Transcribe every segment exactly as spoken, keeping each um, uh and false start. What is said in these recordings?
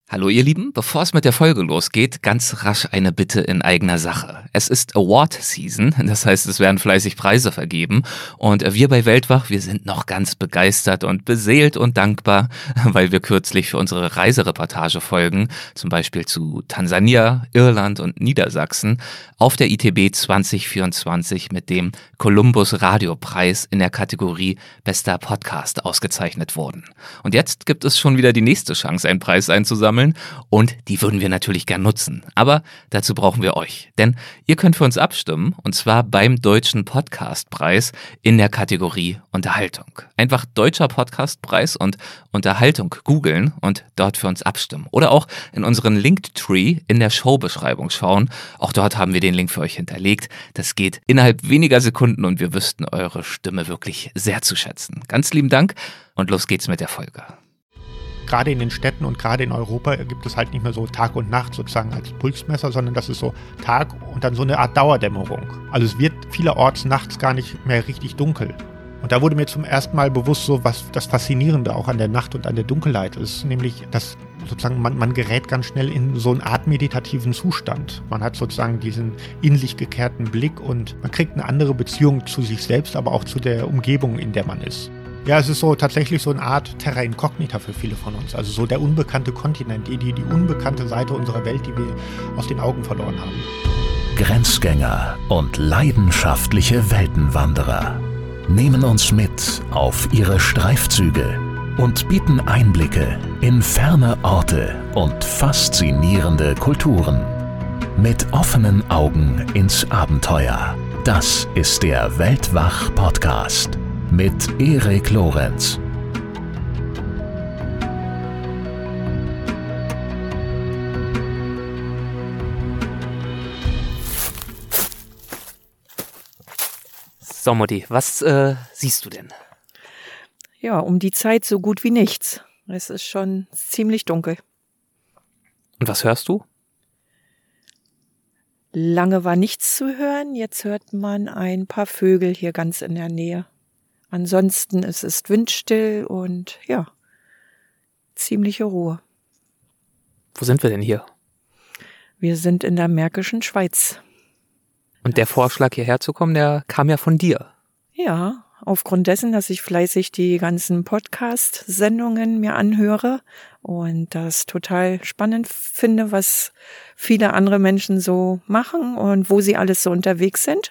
Hallo ihr Lieben, bevor es mit der Folge losgeht, ganz rasch eine Bitte in eigener Sache. Es ist Award Season, das heißt, es werden fleißig Preise vergeben und wir bei Weltwach, wir sind noch ganz begeistert und beseelt und dankbar, weil wir kürzlich für unsere Reisereportage-Folgen, zum Beispiel zu Tansania, Irland und Niedersachsen, auf der I T B zwanzig vierundzwanzig mit dem Columbus Radiopreis in der Kategorie Bester Podcast ausgezeichnet wurden. Und jetzt gibt es schon wieder die nächste Chance, einen Preis einzusammeln. Und die würden wir natürlich gern nutzen. Aber dazu brauchen wir euch. Denn ihr könnt für uns abstimmen, und zwar beim Deutschen Podcastpreis in der Kategorie Unterhaltung. Einfach Deutscher Podcastpreis und Unterhaltung googeln und dort für uns abstimmen. Oder auch in unseren Linktree in der Showbeschreibung schauen. Auch dort haben wir den Link für euch hinterlegt. Das geht innerhalb weniger Sekunden und wir wüssten eure Stimme wirklich sehr zu schätzen. Ganz lieben Dank und los geht's mit der Folge. Gerade in den Städten und gerade in Europa gibt es halt nicht mehr so Tag und Nacht sozusagen als Pulsmesser, sondern das ist so Tag und dann so eine Art Dauerdämmerung. Also es wird vielerorts nachts gar nicht mehr richtig dunkel. Und da wurde mir zum ersten Mal bewusst, so was das Faszinierende auch an der Nacht und an der Dunkelheit ist, nämlich, dass sozusagen man, man gerät ganz schnell in so eine Art meditativen Zustand. Man hat sozusagen diesen in sich gekehrten Blick und man kriegt eine andere Beziehung zu sich selbst, aber auch zu der Umgebung, in der man ist. Ja, es ist so tatsächlich so eine Art Terra Incognita für viele von uns. Also so der unbekannte Kontinent, die, die, die unbekannte Seite unserer Welt, die wir aus den Augen verloren haben. Grenzgänger und leidenschaftliche Weltenwanderer nehmen uns mit auf ihre Streifzüge und bieten Einblicke in ferne Orte und faszinierende Kulturen. Mit offenen Augen ins Abenteuer. Das ist der Weltwach-Podcast. Mit Erik Lorenz. So Mutti, was äh, siehst du denn? Ja, um die Zeit so gut wie nichts. Es ist schon ziemlich dunkel. Und was hörst du? Lange war nichts zu hören, jetzt hört man ein paar Vögel hier ganz in der Nähe. Ansonsten es ist windstill und ja, ziemliche Ruhe. Wo sind wir denn hier? Wir sind in der Märkischen Schweiz. Und der Vorschlag hierher zu kommen, der kam ja von dir. Ja, aufgrund dessen, dass ich fleißig die ganzen Podcast-Sendungen mir anhöre und das total spannend finde, was viele andere Menschen so machen und wo sie alles so unterwegs sind.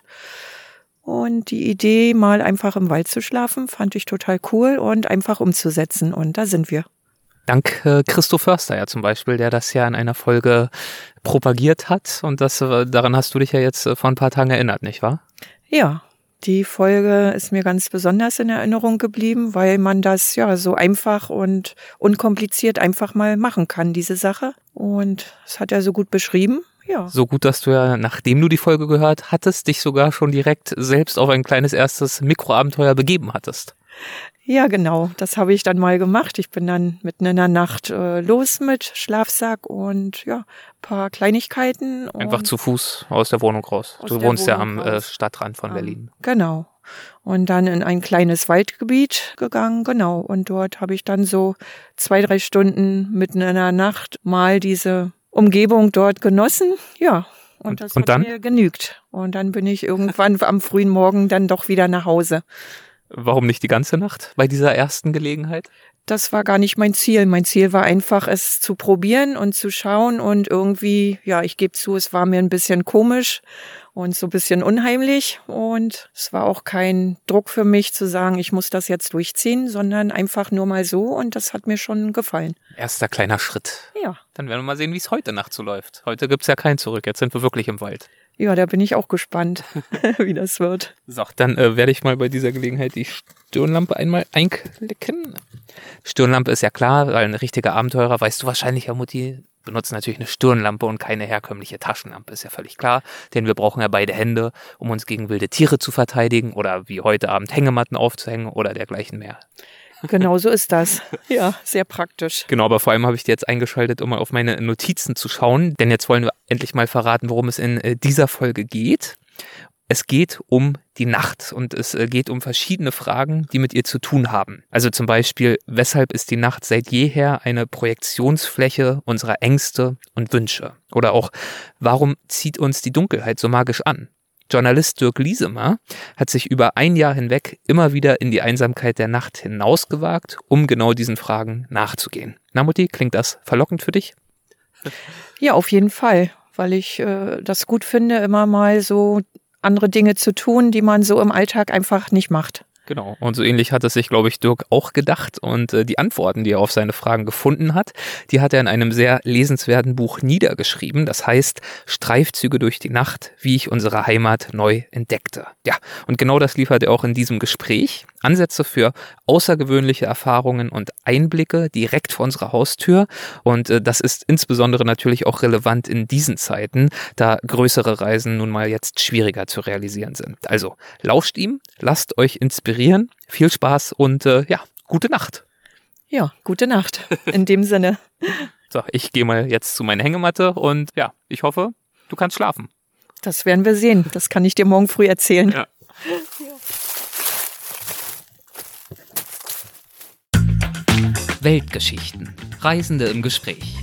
Und die Idee, mal einfach im Wald zu schlafen, fand ich total cool und einfach umzusetzen. Und da sind wir. Dank äh, Christo Förster ja zum Beispiel, der das ja in einer Folge propagiert hat. Und das, äh, daran hast du dich ja jetzt äh, vor ein paar Tagen erinnert, nicht wahr? Ja, die Folge ist mir ganz besonders in Erinnerung geblieben, weil man das ja so einfach und unkompliziert einfach mal machen kann, diese Sache. Und das hat er so gut beschrieben. Ja. So gut, dass du ja, nachdem du die Folge gehört hattest, dich sogar schon direkt selbst auf ein kleines erstes Mikroabenteuer begeben hattest. Ja, genau. Das habe ich dann mal gemacht. Ich bin dann mitten in der Nacht äh, los mit Schlafsack und ja, paar Kleinigkeiten. Einfach zu Fuß aus der Wohnung raus. Du wohnst ja am äh, Stadtrand von um, Berlin. Genau. Und dann in ein kleines Waldgebiet gegangen, genau. Und dort habe ich dann so zwei, drei Stunden mitten in der Nacht mal diese Umgebung dort genossen, ja, und, und das und hat dann? mir genügt. Und dann bin ich irgendwann am frühen Morgen dann doch wieder nach Hause. Warum nicht die ganze Nacht bei dieser ersten Gelegenheit? Das war gar nicht mein Ziel. Mein Ziel war einfach, es zu probieren und zu schauen und irgendwie, ja, ich gebe zu, es war mir ein bisschen komisch und so ein bisschen unheimlich und es war auch kein Druck für mich zu sagen, ich muss das jetzt durchziehen, sondern einfach nur mal so und das hat mir schon gefallen. Erster kleiner Schritt. Ja. Dann werden wir mal sehen, wie es heute Nacht so läuft. Heute gibt's ja kein Zurück, jetzt sind wir wirklich im Wald. Ja, da bin ich auch gespannt, wie das wird. So, dann äh, werde ich mal bei dieser Gelegenheit die Stirnlampe einmal einklicken. Stirnlampe ist ja klar, weil ein richtiger Abenteurer, weißt du wahrscheinlich, Herr Mutti, benutzt natürlich eine Stirnlampe und keine herkömmliche Taschenlampe, ist ja völlig klar. Denn wir brauchen ja beide Hände, um uns gegen wilde Tiere zu verteidigen oder wie heute Abend Hängematten aufzuhängen oder dergleichen mehr. Genau so ist das. Ja, sehr praktisch. Genau, aber vor allem habe ich die jetzt eingeschaltet, um mal auf meine Notizen zu schauen. Denn jetzt wollen wir endlich mal verraten, worum es in dieser Folge geht. Es geht um die Nacht und es geht um verschiedene Fragen, die mit ihr zu tun haben. Also zum Beispiel, weshalb ist die Nacht seit jeher eine Projektionsfläche unserer Ängste und Wünsche? Oder auch, warum zieht uns die Dunkelheit so magisch an? Journalist Dirk Liesemer hat sich über ein Jahr hinweg immer wieder in die Einsamkeit der Nacht hinausgewagt, um genau diesen Fragen nachzugehen. Na Mutti, klingt das verlockend für dich? Ja, auf jeden Fall, weil ich äh, das gut finde, immer mal so andere Dinge zu tun, die man so im Alltag einfach nicht macht. Genau. Und so ähnlich hat es sich, glaube ich, Dirk auch gedacht. Und äh, die Antworten, die er auf seine Fragen gefunden hat, die hat er in einem sehr lesenswerten Buch niedergeschrieben. Das heißt, Streifzüge durch die Nacht, wie ich unsere Heimat neu entdeckte. Ja, und genau das liefert er auch in diesem Gespräch. Ansätze für außergewöhnliche Erfahrungen und Einblicke direkt vor unserer Haustür. Und äh, das ist insbesondere natürlich auch relevant in diesen Zeiten, da größere Reisen nun mal jetzt schwieriger zu realisieren sind. Also lauscht ihm, lasst euch inspirieren. Viel Spaß und äh, ja, gute Nacht. Ja, gute Nacht. In dem Sinne. So, ich gehe mal jetzt zu meiner Hängematte und ja, ich hoffe, du kannst schlafen. Das werden wir sehen. Das kann ich dir morgen früh erzählen. Ja. Weltgeschichten. Reisende im Gespräch.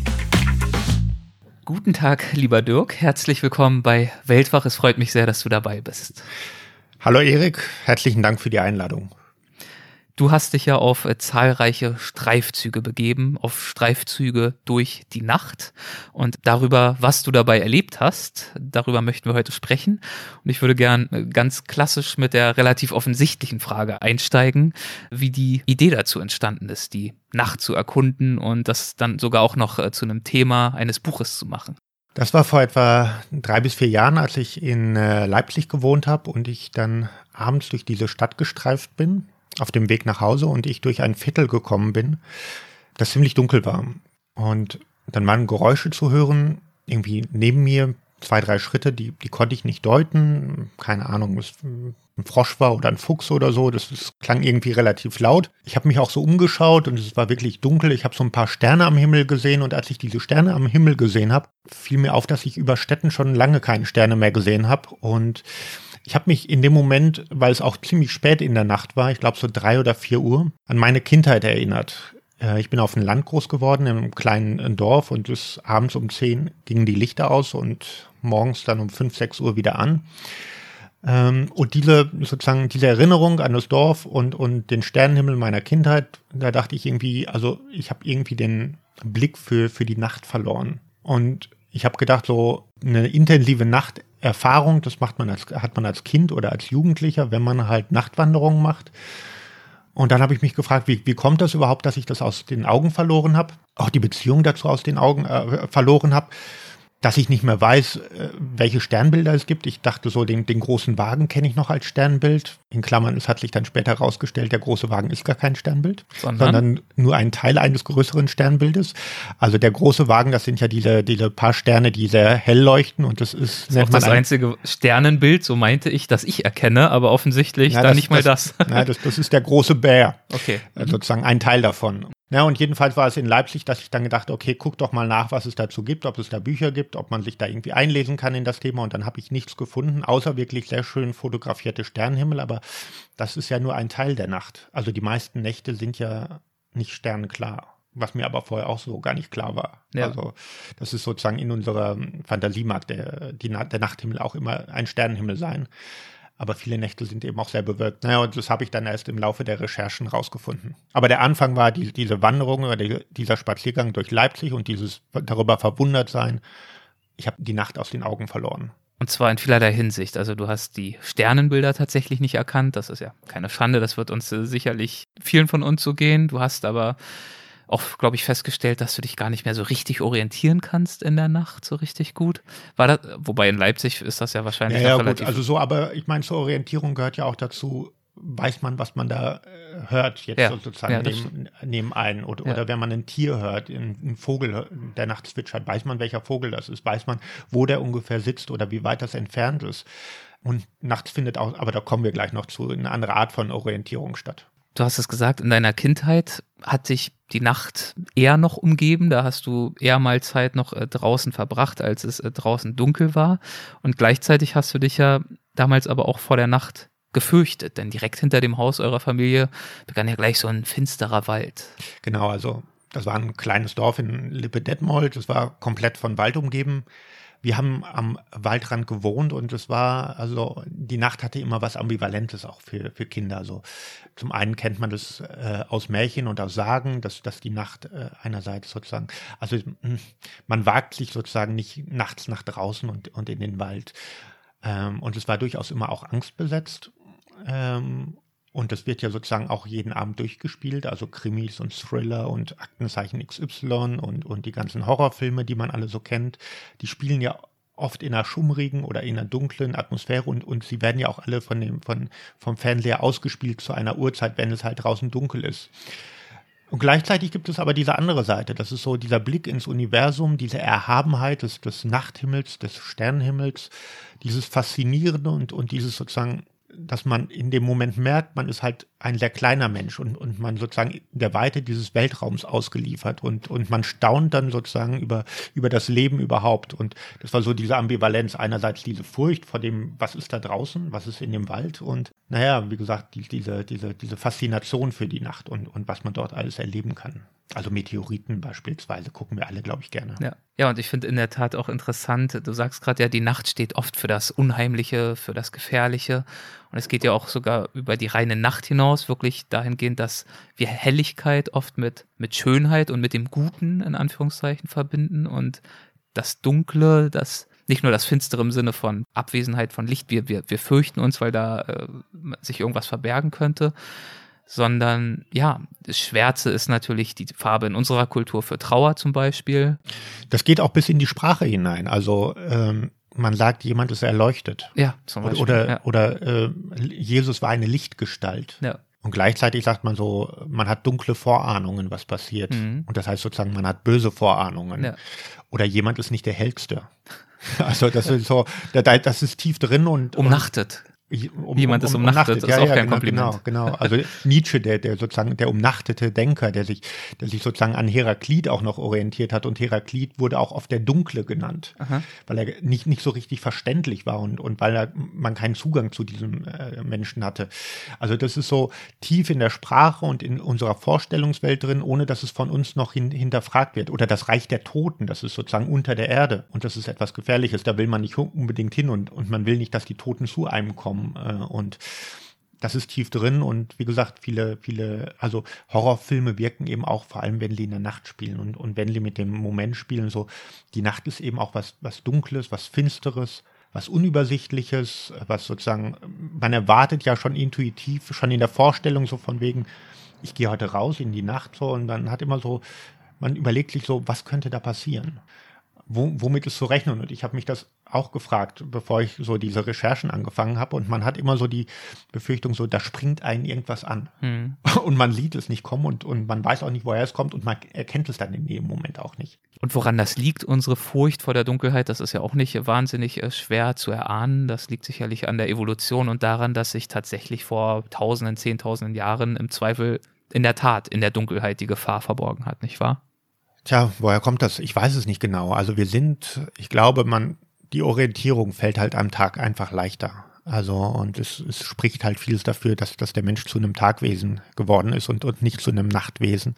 Guten Tag, lieber Dirk. Herzlich willkommen bei Weltwach. Es freut mich sehr, dass du dabei bist. Hallo Erik, herzlichen Dank für die Einladung. Du hast dich ja auf äh, zahlreiche Streifzüge begeben, auf Streifzüge durch die Nacht. Und darüber, was du dabei erlebt hast, darüber möchten wir heute sprechen. Und ich würde gern äh, ganz klassisch mit der relativ offensichtlichen Frage einsteigen, wie die Idee dazu entstanden ist, die Nacht zu erkunden und das dann sogar auch noch äh, zu einem Thema eines Buches zu machen. Das war vor etwa drei bis vier Jahren, als ich in äh, Leipzig gewohnt habe und ich dann abends durch diese Stadt gestreift bin, auf dem Weg nach Hause und ich durch ein Viertel gekommen bin, das ziemlich dunkel war. Und dann waren Geräusche zu hören, irgendwie neben mir, zwei, drei Schritte, die, die konnte ich nicht deuten. Keine Ahnung, es ein Frosch war oder ein Fuchs oder so. Das, das klang irgendwie relativ laut. Ich habe mich auch so umgeschaut und es war wirklich dunkel. Ich habe so ein paar Sterne am Himmel gesehen und als ich diese Sterne am Himmel gesehen habe, fiel mir auf, dass ich über Städten schon lange keine Sterne mehr gesehen habe. Und ich habe mich in dem Moment, weil es auch ziemlich spät in der Nacht war, ich glaube so drei oder vier Uhr, an meine Kindheit erinnert. Ich bin auf dem Land groß geworden, in einem kleinen Dorf und bis abends um zehn gingen die Lichter aus und morgens dann um fünf, sechs Uhr wieder an. Und diese, sozusagen, diese Erinnerung an das Dorf und, und den Sternenhimmel meiner Kindheit, da dachte ich irgendwie, also ich habe irgendwie den Blick für, für die Nacht verloren. Und ich habe gedacht, so eine intensive Nachterfahrung, das macht man als, hat man als Kind oder als Jugendlicher, wenn man halt Nachtwanderungen macht. Und dann habe ich mich gefragt, wie, wie kommt das überhaupt, dass ich das aus den Augen verloren habe, auch die Beziehung dazu aus den Augen äh, verloren habe, dass ich nicht mehr weiß, äh, welche Sternbilder es gibt. Ich dachte so, den, den großen Wagen kenne ich noch als Sternbild. In Klammern, es hat sich dann später herausgestellt, der große Wagen ist gar kein Sternbild, sondern? sondern nur ein Teil eines größeren Sternbildes. Also der große Wagen, das sind ja diese, diese paar Sterne, die sehr hell leuchten und das ist, das ist auch das einzige Sternenbild, so meinte ich, das ich erkenne, aber offensichtlich ja, dann das, nicht mal das. das. Ja, das, das ist der große Bär, okay. äh, sozusagen ein Teil davon. Ja, und jedenfalls war es in Leipzig, dass ich dann gedacht, okay, guck doch mal nach, was es dazu gibt, ob es da Bücher gibt, ob man sich da irgendwie einlesen kann in das Thema. Und dann habe ich nichts gefunden, außer wirklich sehr schön fotografierte Sternenhimmel. Aber das ist ja nur ein Teil der Nacht. Also die meisten Nächte sind ja nicht sternenklar, was mir aber vorher auch so gar nicht klar war. Ja. Also das ist sozusagen in unserer Fantasie mag der, die, der Nachthimmel auch immer ein Sternenhimmel sein. Aber viele Nächte sind eben auch sehr bewölkt. Naja, und das habe ich dann erst im Laufe der Recherchen rausgefunden. Aber der Anfang war die, diese Wanderung oder die, dieser Spaziergang durch Leipzig und dieses darüber verwundert sein. Ich habe die Nacht aus den Augen verloren. Und zwar in vielerlei Hinsicht. Also du hast die Sternenbilder tatsächlich nicht erkannt. Das ist ja keine Schande. Das wird uns äh, sicherlich vielen von uns so gehen. Du hast aber auch, glaube ich, festgestellt, dass du dich gar nicht mehr so richtig orientieren kannst in der Nacht, so richtig gut. War das, wobei in Leipzig ist das ja wahrscheinlich ja, ja, relativ... Gut, also so, aber ich meine, zur Orientierung gehört ja auch dazu, weiß man, was man da äh, hört, jetzt ja, sozusagen ja, neben, nebenein. Oder, ja. oder wenn man ein Tier hört, einen Vogel, der nachts zwitschert, weiß man, welcher Vogel das ist, weiß man, wo der ungefähr sitzt oder wie weit das entfernt ist. Und nachts findet auch, aber da kommen wir gleich noch zu, eine andere Art von Orientierung statt. Du hast es gesagt, in deiner Kindheit hat dich die Nacht eher noch umgeben. Da hast du eher mal Zeit noch äh, draußen verbracht, als es äh, draußen dunkel war. Und gleichzeitig hast du dich ja damals aber auch vor der Nacht gefürchtet, denn direkt hinter dem Haus eurer Familie begann ja gleich so ein finsterer Wald. Genau, also das war ein kleines Dorf in Lippe-Detmold, das war komplett von Wald umgeben. Wir haben am Waldrand gewohnt und es war, also die Nacht hatte immer was Ambivalentes auch für, für Kinder. Also zum einen kennt man das äh, aus Märchen und aus Sagen, dass, dass die Nacht äh, einerseits sozusagen, also man wagt sich sozusagen nicht nachts nach draußen und, und in den Wald. Ähm, und es war durchaus immer auch angstbesetzt. Ähm, Und das wird ja sozusagen auch jeden Abend durchgespielt, also Krimis und Thriller und Aktenzeichen X Y und, und die ganzen Horrorfilme, die man alle so kennt, die spielen ja oft in einer schummrigen oder in einer dunklen Atmosphäre und, und sie werden ja auch alle von dem, von, vom Fernseher ausgespielt zu einer Uhrzeit, wenn es halt draußen dunkel ist. Und gleichzeitig gibt es aber diese andere Seite, das ist so dieser Blick ins Universum, diese Erhabenheit des, des Nachthimmels, des Sternenhimmels, dieses Faszinierende und, und dieses sozusagen, dass man in dem Moment merkt, man ist halt ein sehr kleiner Mensch und, und man sozusagen in der Weite dieses Weltraums ausgeliefert und, und man staunt dann sozusagen über, über das Leben überhaupt. Und das war so diese Ambivalenz, einerseits diese Furcht vor dem, was ist da draußen, was ist in dem Wald und naja, wie gesagt, die, diese, diese, diese Faszination für die Nacht und, und was man dort alles erleben kann. Also Meteoriten beispielsweise gucken wir alle, glaube ich, gerne. Ja, ja, und ich finde in der Tat auch interessant, du sagst gerade ja, die Nacht steht oft für das Unheimliche, für das Gefährliche und es geht ja auch sogar über die reine Nacht hinaus, wirklich dahingehend, dass wir Helligkeit oft mit, mit Schönheit und mit dem Guten in Anführungszeichen verbinden und das Dunkle, das nicht nur das Finstere im Sinne von Abwesenheit von Licht, wir, wir, wir fürchten uns, weil da äh, sich irgendwas verbergen könnte, sondern ja, das Schwärze ist natürlich die Farbe in unserer Kultur für Trauer zum Beispiel. Das geht auch bis in die Sprache hinein, also ähm, man sagt, jemand ist erleuchtet. Ja, zum Beispiel. Oder, ja. oder äh, Jesus war eine Lichtgestalt. Ja. Und gleichzeitig sagt man so, man hat dunkle Vorahnungen, was passiert. Mhm. Und das heißt sozusagen, man hat böse Vorahnungen. Ja. Oder jemand ist nicht der Hellste. Also das ist so, das ist tief drin und umnachtet. Um, Jemand um, ist um, umnachtet, das ja, ist auch ja, kein genau, Kompliment. Genau, genau. Also Nietzsche, der, der sozusagen der umnachtete Denker, der sich, der sich sozusagen an Heraklit auch noch orientiert hat. Und Heraklit wurde auch oft der Dunkle genannt, Aha. weil er nicht, nicht so richtig verständlich war und, und weil er, man keinen Zugang zu diesem äh, Menschen hatte. Also das ist so tief in der Sprache und in unserer Vorstellungswelt drin, ohne dass es von uns noch hin, hinterfragt wird. Oder das Reich der Toten, das ist sozusagen unter der Erde. Und das ist etwas Gefährliches, da will man nicht unbedingt hin und, und man will nicht, dass die Toten zu einem kommen. Äh, und das ist tief drin und wie gesagt, viele, viele, also Horrorfilme wirken eben auch, vor allem wenn die in der Nacht spielen und, und wenn die mit dem Moment spielen, so, die Nacht ist eben auch was, was Dunkles, was Finsteres, was Unübersichtliches, was sozusagen, man erwartet ja schon intuitiv, schon in der Vorstellung so von wegen, ich gehe heute raus in die Nacht so und dann hat immer so, man überlegt sich so, was könnte da passieren? Wo, womit ist zu rechnen? Und ich habe mich das auch gefragt, bevor ich so diese Recherchen angefangen habe. Und man hat immer so die Befürchtung, so da springt einen irgendwas an. Hm. Und man sieht es nicht kommen und, und man weiß auch nicht, woher es kommt und man erkennt es dann in dem Moment auch nicht. Und woran das liegt, unsere Furcht vor der Dunkelheit, das ist ja auch nicht wahnsinnig schwer zu erahnen. Das liegt sicherlich an der Evolution und daran, dass sich tatsächlich vor Tausenden, Zehntausenden Jahren im Zweifel in der Tat in der Dunkelheit die Gefahr verborgen hat, nicht wahr? Tja, woher kommt das? Ich weiß es nicht genau. Also wir sind, ich glaube, man, die Orientierung fällt halt am Tag einfach leichter. Also und es, es spricht halt vieles dafür, dass, dass der Mensch zu einem Tagwesen geworden ist und, und nicht zu einem Nachtwesen.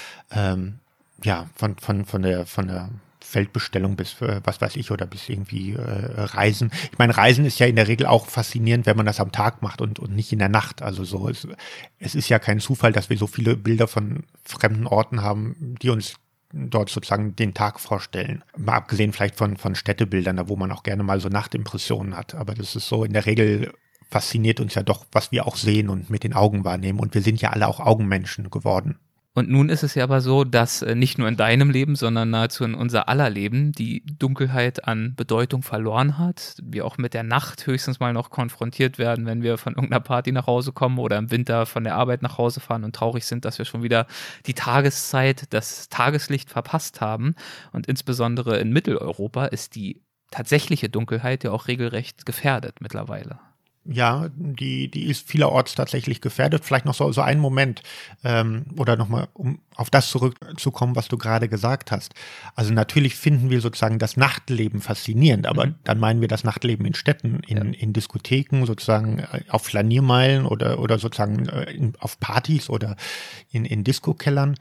Ähm, ja, von, von, von der, von der Feldbestellung bis, äh, was weiß ich, oder bis irgendwie äh, Reisen. Ich meine, Reisen ist ja in der Regel auch faszinierend, wenn man das am Tag macht und, und nicht in der Nacht. Also so, es, es ist ja kein Zufall, dass wir so viele Bilder von fremden Orten haben, die uns dort sozusagen den Tag vorstellen. Mal abgesehen vielleicht von, von Städtebildern, da wo man auch gerne mal so Nachtimpressionen hat. Aber das ist so, in der Regel fasziniert uns ja doch, was wir auch sehen und mit den Augen wahrnehmen. Und wir sind ja alle auch Augenmenschen geworden. Und nun ist es ja aber so, dass nicht nur in deinem Leben, sondern nahezu in unser aller Leben die Dunkelheit an Bedeutung verloren hat. Wir auch mit der Nacht höchstens mal noch konfrontiert werden, wenn wir von irgendeiner Party nach Hause kommen oder im Winter von der Arbeit nach Hause fahren und traurig sind, dass wir schon wieder die Tageszeit, das Tageslicht verpasst haben. Und insbesondere in Mitteleuropa ist die tatsächliche Dunkelheit ja auch regelrecht gefährdet mittlerweile. Ja, die, die ist vielerorts tatsächlich gefährdet. Vielleicht noch so, so ein Moment ähm, oder nochmal, um auf das zurückzukommen, was du gerade gesagt hast. Also natürlich finden wir sozusagen das Nachtleben faszinierend, aber mhm. dann meinen wir das Nachtleben in Städten, in, ja. in Diskotheken, sozusagen auf Flaniermeilen oder, oder sozusagen in, auf Partys oder in, in Diskokellern.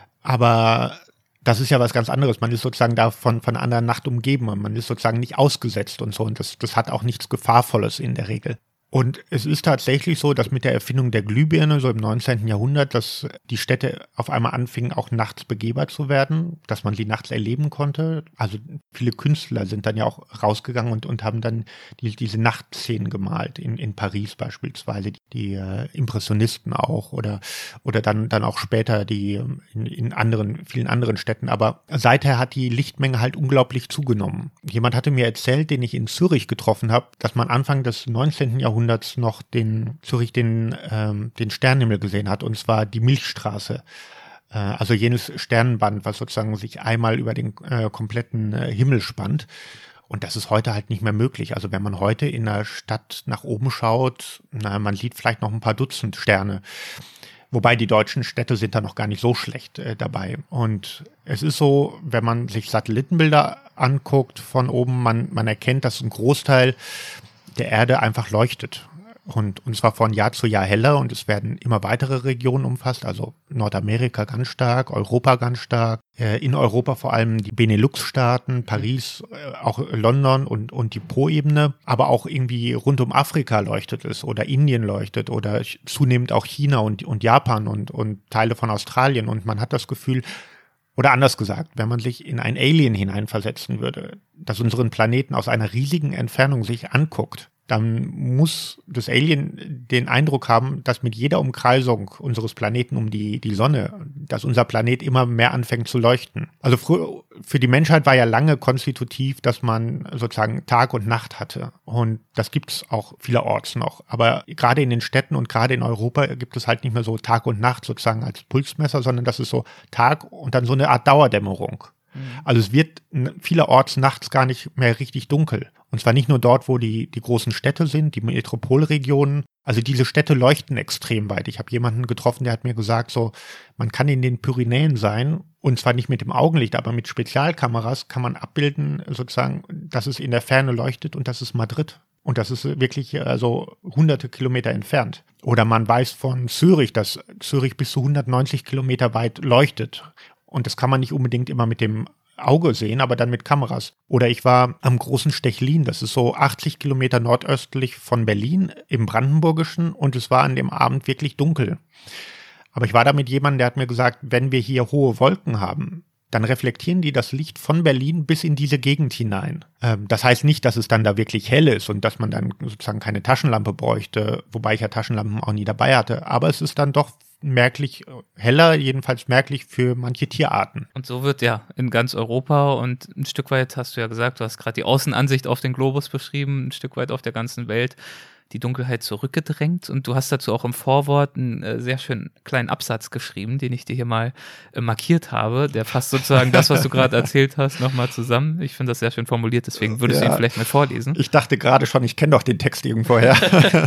Aber das ist ja was ganz anderes. Man ist sozusagen da von, von einer anderen Nacht umgeben. Man ist sozusagen nicht ausgesetzt und so. Und das, das hat auch nichts Gefahrvolles in der Regel. Und es ist tatsächlich so, dass mit der Erfindung der Glühbirne, so im neunzehnten Jahrhundert, dass die Städte auf einmal anfingen, auch nachts begehbar zu werden, dass man sie nachts erleben konnte. Also viele Künstler sind dann ja auch rausgegangen und, und haben dann die, diese Nachtszenen gemalt, in, in Paris beispielsweise, die, die äh, Impressionisten auch oder, oder dann, dann auch später die in, in anderen, vielen anderen Städten. Aber seither hat die Lichtmenge halt unglaublich zugenommen. Jemand hatte mir erzählt, den ich in Zürich getroffen habe, dass man Anfang des neunzehnten Jahrhunderts noch den Zürich den, ähm, den Sternenhimmel gesehen hat, und zwar die Milchstraße. Äh, also jenes Sternenband, was sozusagen sich einmal über den äh, kompletten äh, Himmel spannt. Und das ist heute halt nicht mehr möglich. Also wenn man heute in der Stadt nach oben schaut, na, man sieht vielleicht noch ein paar Dutzend Sterne. Wobei die deutschen Städte sind da noch gar nicht so schlecht äh, dabei. Und es ist so, wenn man sich Satellitenbilder anguckt von oben, man, man erkennt, dass ein Großteil der Erde einfach leuchtet. Und, und zwar von Jahr zu Jahr heller, und es werden immer weitere Regionen umfasst, also Nordamerika ganz stark, Europa ganz stark, äh, in Europa vor allem die Benelux-Staaten, Paris, äh, auch London und, und die Po-Ebene, aber auch irgendwie rund um Afrika leuchtet es oder Indien leuchtet oder zunehmend auch China und, und Japan und, und Teile von Australien, und man hat das Gefühl, oder anders gesagt, wenn man sich in ein Alien hineinversetzen würde, das unseren Planeten aus einer riesigen Entfernung sich anguckt, dann muss das Alien den Eindruck haben, dass mit jeder Umkreisung unseres Planeten um die, die Sonne, dass unser Planet immer mehr anfängt zu leuchten. Also für, für die Menschheit war ja lange konstitutiv, dass man sozusagen Tag und Nacht hatte. Und das gibt es auch vielerorts noch. Aber gerade in den Städten und gerade in Europa gibt es halt nicht mehr so Tag und Nacht sozusagen als Pulsmesser, sondern das ist so Tag und dann so eine Art Dauerdämmerung. Also es wird vielerorts nachts gar nicht mehr richtig dunkel. Und zwar nicht nur dort, wo die, die großen Städte sind, die Metropolregionen. Also diese Städte leuchten extrem weit. Ich habe jemanden getroffen, der hat mir gesagt, so, man kann in den Pyrenäen sein, und zwar nicht mit dem Augenlicht, aber mit Spezialkameras kann man abbilden, sozusagen, dass es in der Ferne leuchtet, und das ist Madrid. Und das ist wirklich also hunderte Kilometer entfernt. Oder man weiß von Zürich, dass Zürich bis zu hundertneunzig Kilometer weit leuchtet. Und das kann man nicht unbedingt immer mit dem Auge sehen, aber dann mit Kameras. Oder ich war am großen Stechlin, das ist so achtzig Kilometer nordöstlich von Berlin im Brandenburgischen, und es war an dem Abend wirklich dunkel. Aber ich war da mit jemandem, der hat mir gesagt, wenn wir hier hohe Wolken haben, dann reflektieren die das Licht von Berlin bis in diese Gegend hinein. Ähm, das heißt nicht, dass es dann da wirklich hell ist und dass man dann sozusagen keine Taschenlampe bräuchte, wobei ich ja Taschenlampen auch nie dabei hatte. Aber es ist dann doch merklich heller, jedenfalls merklich für manche Tierarten. Und so wird ja in ganz Europa und ein Stück weit, hast du ja gesagt, du hast gerade die Außenansicht auf den Globus beschrieben, ein Stück weit auf der ganzen Welt die Dunkelheit zurückgedrängt, und du hast dazu auch im Vorwort einen äh, sehr schönen kleinen Absatz geschrieben, den ich dir hier mal äh, markiert habe, der fasst sozusagen das, was du gerade erzählt hast, nochmal zusammen. Ich finde das sehr schön formuliert, deswegen würdest ja. du ihn vielleicht mal vorlesen. Ich dachte gerade schon, ich kenne doch den Text irgendwoher.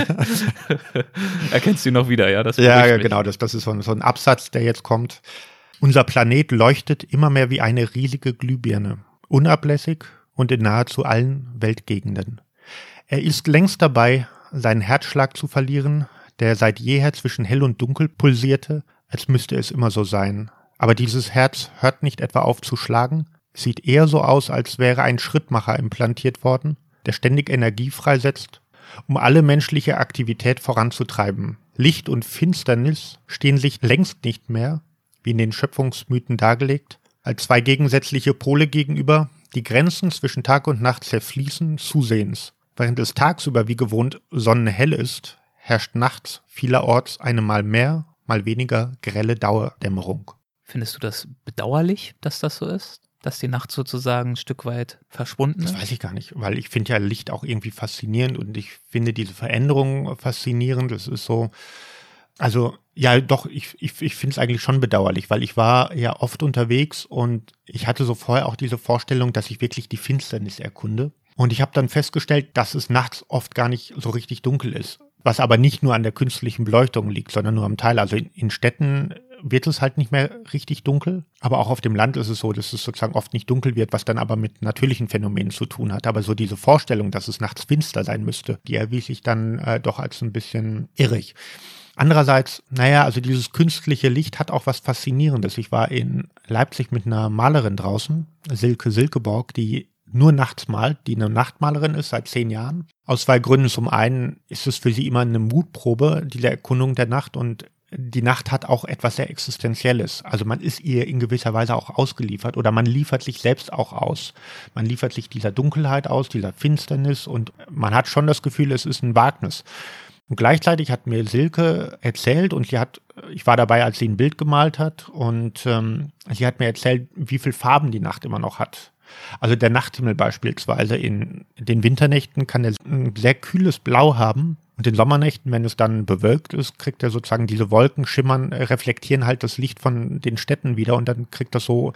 Erkennst du ihn noch wieder, ja? Das ja, ja, genau, das, das ist so ein, so ein Absatz, der jetzt kommt. Unser Planet leuchtet immer mehr wie eine riesige Glühbirne, unablässig und in nahezu allen Weltgegenden. Er ist längst dabei, seinen Herzschlag zu verlieren, der seit jeher zwischen hell und dunkel pulsierte, als müsste es immer so sein. Aber dieses Herz hört nicht etwa auf zu schlagen, sieht eher so aus, als wäre ein Schrittmacher implantiert worden, der ständig Energie freisetzt, um alle menschliche Aktivität voranzutreiben. Licht und Finsternis stehen sich längst nicht mehr, wie in den Schöpfungsmythen dargelegt, als zwei gegensätzliche Pole gegenüber, die Grenzen zwischen Tag und Nacht zerfließen zusehends. Während es tagsüber wie gewohnt sonnenhell ist, herrscht nachts vielerorts eine mal mehr, mal weniger grelle Dauerdämmerung. Findest du das bedauerlich, dass das so ist? Dass die Nacht sozusagen ein Stück weit verschwunden ist? Das weiß ich gar nicht, weil ich finde ja Licht auch irgendwie faszinierend, und ich finde diese Veränderung faszinierend. Das ist so, also ja doch, ich, ich, ich finde es eigentlich schon bedauerlich, weil ich war ja oft unterwegs und ich hatte so vorher auch diese Vorstellung, dass ich wirklich die Finsternis erkunde. Und ich habe dann festgestellt, dass es nachts oft gar nicht so richtig dunkel ist. Was aber nicht nur an der künstlichen Beleuchtung liegt, sondern nur am Teil. Also in, in Städten wird es halt nicht mehr richtig dunkel. Aber auch auf dem Land ist es so, dass es sozusagen oft nicht dunkel wird, was dann aber mit natürlichen Phänomenen zu tun hat. Aber so diese Vorstellung, dass es nachts finster sein müsste, die erwies sich dann äh, doch als ein bisschen irrig. Andererseits, naja, also dieses künstliche Licht hat auch was Faszinierendes. Ich war in Leipzig mit einer Malerin draußen, Silke Silkeborg, die nur nachts malt, die eine Nachtmalerin ist seit zehn Jahren. Aus zwei Gründen. Zum einen ist es für sie immer eine Mutprobe, diese Erkundung der Nacht, und die Nacht hat auch etwas sehr Existenzielles. Also man ist ihr in gewisser Weise auch ausgeliefert oder man liefert sich selbst auch aus. Man liefert sich dieser Dunkelheit aus, dieser Finsternis, und man hat schon das Gefühl, es ist ein Wagnis. Und gleichzeitig hat mir Silke erzählt, und sie hat, ich war dabei, als sie ein Bild gemalt hat, und ähm, sie hat mir erzählt, wie viel Farben die Nacht immer noch hat. Also der Nachthimmel beispielsweise in den Winternächten kann er ein sehr kühles Blau haben. Und in Sommernächten, wenn es dann bewölkt ist, kriegt er sozusagen diese Wolken schimmern, reflektieren halt das Licht von den Städten wieder, und dann kriegt das so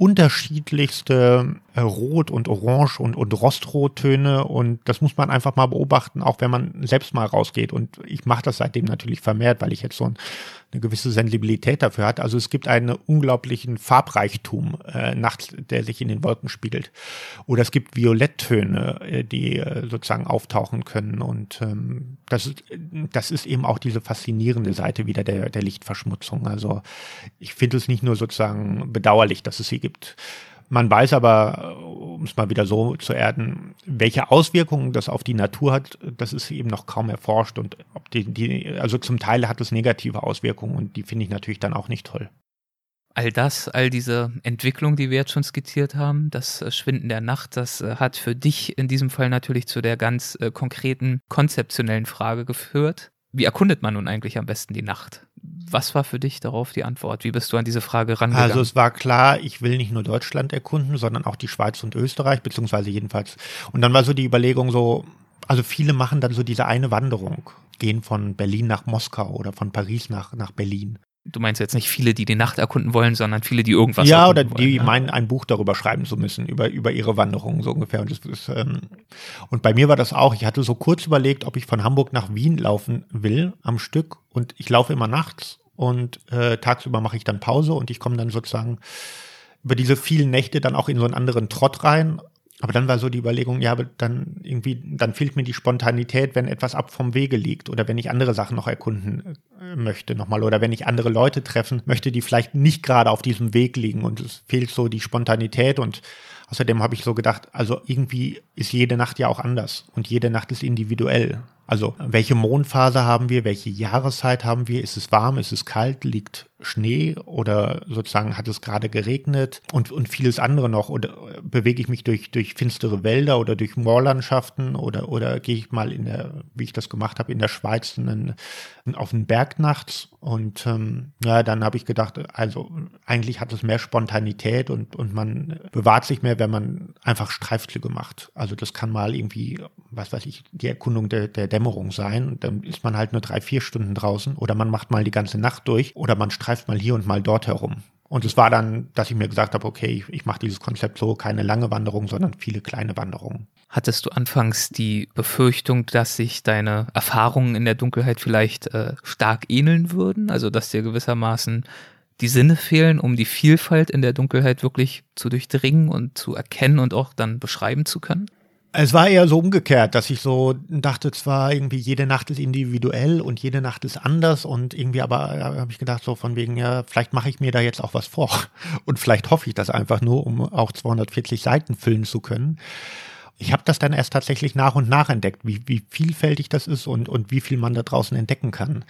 unterschiedlichste äh, Rot- und Orange- und, und Rostrottöne, und das muss man einfach mal beobachten, auch wenn man selbst mal rausgeht. Und ich mache das seitdem natürlich vermehrt, weil ich jetzt so ein, eine gewisse Sensibilität dafür habe. Also es gibt einen unglaublichen Farbreichtum äh, nachts, der sich in den Wolken spiegelt. Oder es gibt Violetttöne, äh, die äh, sozusagen auftauchen können, und ähm, Das ist, das ist eben auch diese faszinierende Seite wieder der, der Lichtverschmutzung. Also ich finde es nicht nur sozusagen bedauerlich, dass es sie gibt. Man weiß aber, um es mal wieder so zu erden, welche Auswirkungen das auf die Natur hat, das ist eben noch kaum erforscht. Und ob die, die, also zum Teil hat es negative Auswirkungen, und die finde ich natürlich dann auch nicht toll. All das, all diese Entwicklung, die wir jetzt schon skizziert haben, das Schwinden der Nacht, das hat für dich in diesem Fall natürlich zu der ganz äh, konkreten, konzeptionellen Frage geführt. Wie erkundet man nun eigentlich am besten die Nacht? Was war für dich darauf die Antwort? Wie bist du an diese Frage rangegangen? Also es war klar, ich will nicht nur Deutschland erkunden, sondern auch die Schweiz und Österreich, beziehungsweise jedenfalls. Und dann war so die Überlegung so, also viele machen dann so diese eine Wanderung, gehen von Berlin nach Moskau oder von Paris nach, nach Berlin. Du meinst jetzt nicht viele, die die Nacht erkunden wollen, sondern viele, die irgendwas ja, erkunden oder wollen. die Ja, meinen, ein Buch darüber schreiben zu müssen, über, über ihre Wanderung so ungefähr. Und, das ist, ähm, und bei mir war das auch, ich hatte so kurz überlegt, ob ich von Hamburg nach Wien laufen will am Stück. Und ich laufe immer nachts, und äh, tagsüber mache ich dann Pause, und ich komme dann sozusagen über diese vielen Nächte dann auch in so einen anderen Trott rein. Aber dann war so die Überlegung, ja, aber dann irgendwie, dann fehlt mir die Spontanität, wenn etwas ab vom Wege liegt oder wenn ich andere Sachen noch erkunden äh, möchte nochmal oder wenn ich andere Leute treffen möchte, die vielleicht nicht gerade auf diesem Weg liegen, und es fehlt so die Spontanität. Und außerdem habe ich so gedacht, also irgendwie ist jede Nacht ja auch anders und jede Nacht ist individuell. Also welche Mondphase haben wir, welche Jahreszeit haben wir, ist es warm, ist es kalt, liegt Schnee oder sozusagen hat es gerade geregnet und, und vieles andere noch. Oder bewege ich mich durch, durch finstere Wälder oder durch Moorlandschaften oder, oder gehe ich mal in der, wie ich das gemacht habe, in der Schweiz einen, auf einen Berg nachts. Und ähm, ja, dann habe ich gedacht, also eigentlich hat es mehr Spontanität und, und man bewahrt sich mehr, wenn man einfach Streifzüge macht. Also das kann mal irgendwie, was weiß ich, die Erkundung der, der Dämmerung sein. Und dann ist man halt nur drei, vier Stunden draußen oder man macht mal die ganze Nacht durch oder man streift mal hier und mal dort herum. Und es war dann, dass ich mir gesagt habe, okay, ich, ich mache dieses Konzept so, keine lange Wanderung, sondern viele kleine Wanderungen. Hattest du anfangs die Befürchtung, dass sich deine Erfahrungen in der Dunkelheit vielleicht äh, stark ähneln würden? Also dass dir gewissermaßen die Sinne fehlen, um die Vielfalt in der Dunkelheit wirklich zu durchdringen und zu erkennen und auch dann beschreiben zu können? Es war eher so umgekehrt, dass ich so dachte, zwar irgendwie jede Nacht ist individuell und jede Nacht ist anders und irgendwie aber äh, habe ich gedacht so von wegen, ja, vielleicht mache ich mir da jetzt auch was vor und vielleicht hoffe ich das einfach nur, um auch zweihundertvierzig Seiten füllen zu können. Ich habe das dann erst tatsächlich nach und nach entdeckt, wie, wie vielfältig das ist und, und wie viel man da draußen entdecken kann.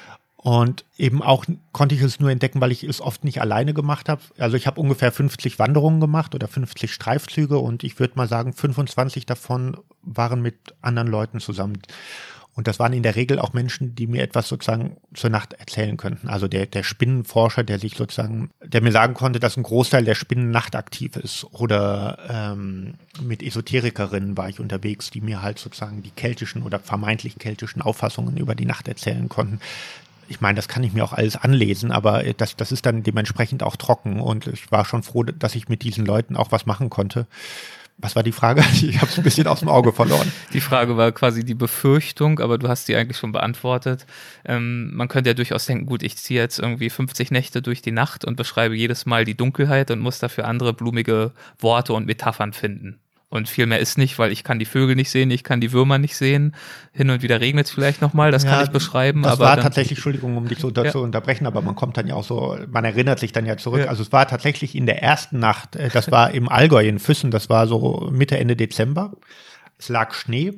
Und eben auch konnte ich es nur entdecken, weil ich es oft nicht alleine gemacht habe. Also ich habe ungefähr fünfzig Wanderungen gemacht oder fünfzig Streifzüge und ich würde mal sagen, fünfundzwanzig davon waren mit anderen Leuten zusammen. Und das waren in der Regel auch Menschen, die mir etwas sozusagen zur Nacht erzählen könnten. Also der, der Spinnenforscher, der sich sozusagen, der mir sagen konnte, dass ein Großteil der Spinnen nachtaktiv ist. Oder ähm, mit Esoterikerinnen war ich unterwegs, die mir halt sozusagen die keltischen oder vermeintlich keltischen Auffassungen über die Nacht erzählen konnten. Ich meine, das kann ich mir auch alles anlesen, aber das, das ist dann dementsprechend auch trocken und ich war schon froh, dass ich mit diesen Leuten auch was machen konnte. Was war die Frage? Ich habe es ein bisschen aus dem Auge verloren. Die Frage war quasi die Befürchtung, aber du hast die eigentlich schon beantwortet. Ähm, man könnte ja durchaus denken, gut, ich ziehe jetzt irgendwie fünfzig Nächte durch die Nacht und beschreibe jedes Mal die Dunkelheit und muss dafür andere blumige Worte und Metaphern finden. Und viel mehr ist nicht, weil ich kann die Vögel nicht sehen, ich kann die Würmer nicht sehen. Hin und wieder regnet es vielleicht nochmal, das ja, kann ich beschreiben. Das aber war dann, tatsächlich, Entschuldigung, um dich so ja. zu unterbrechen, aber man kommt dann ja auch so, man erinnert sich dann ja zurück. Ja. Also es war tatsächlich in der ersten Nacht, das war im Allgäu in Füssen, das war so Mitte, Ende Dezember. Es lag Schnee.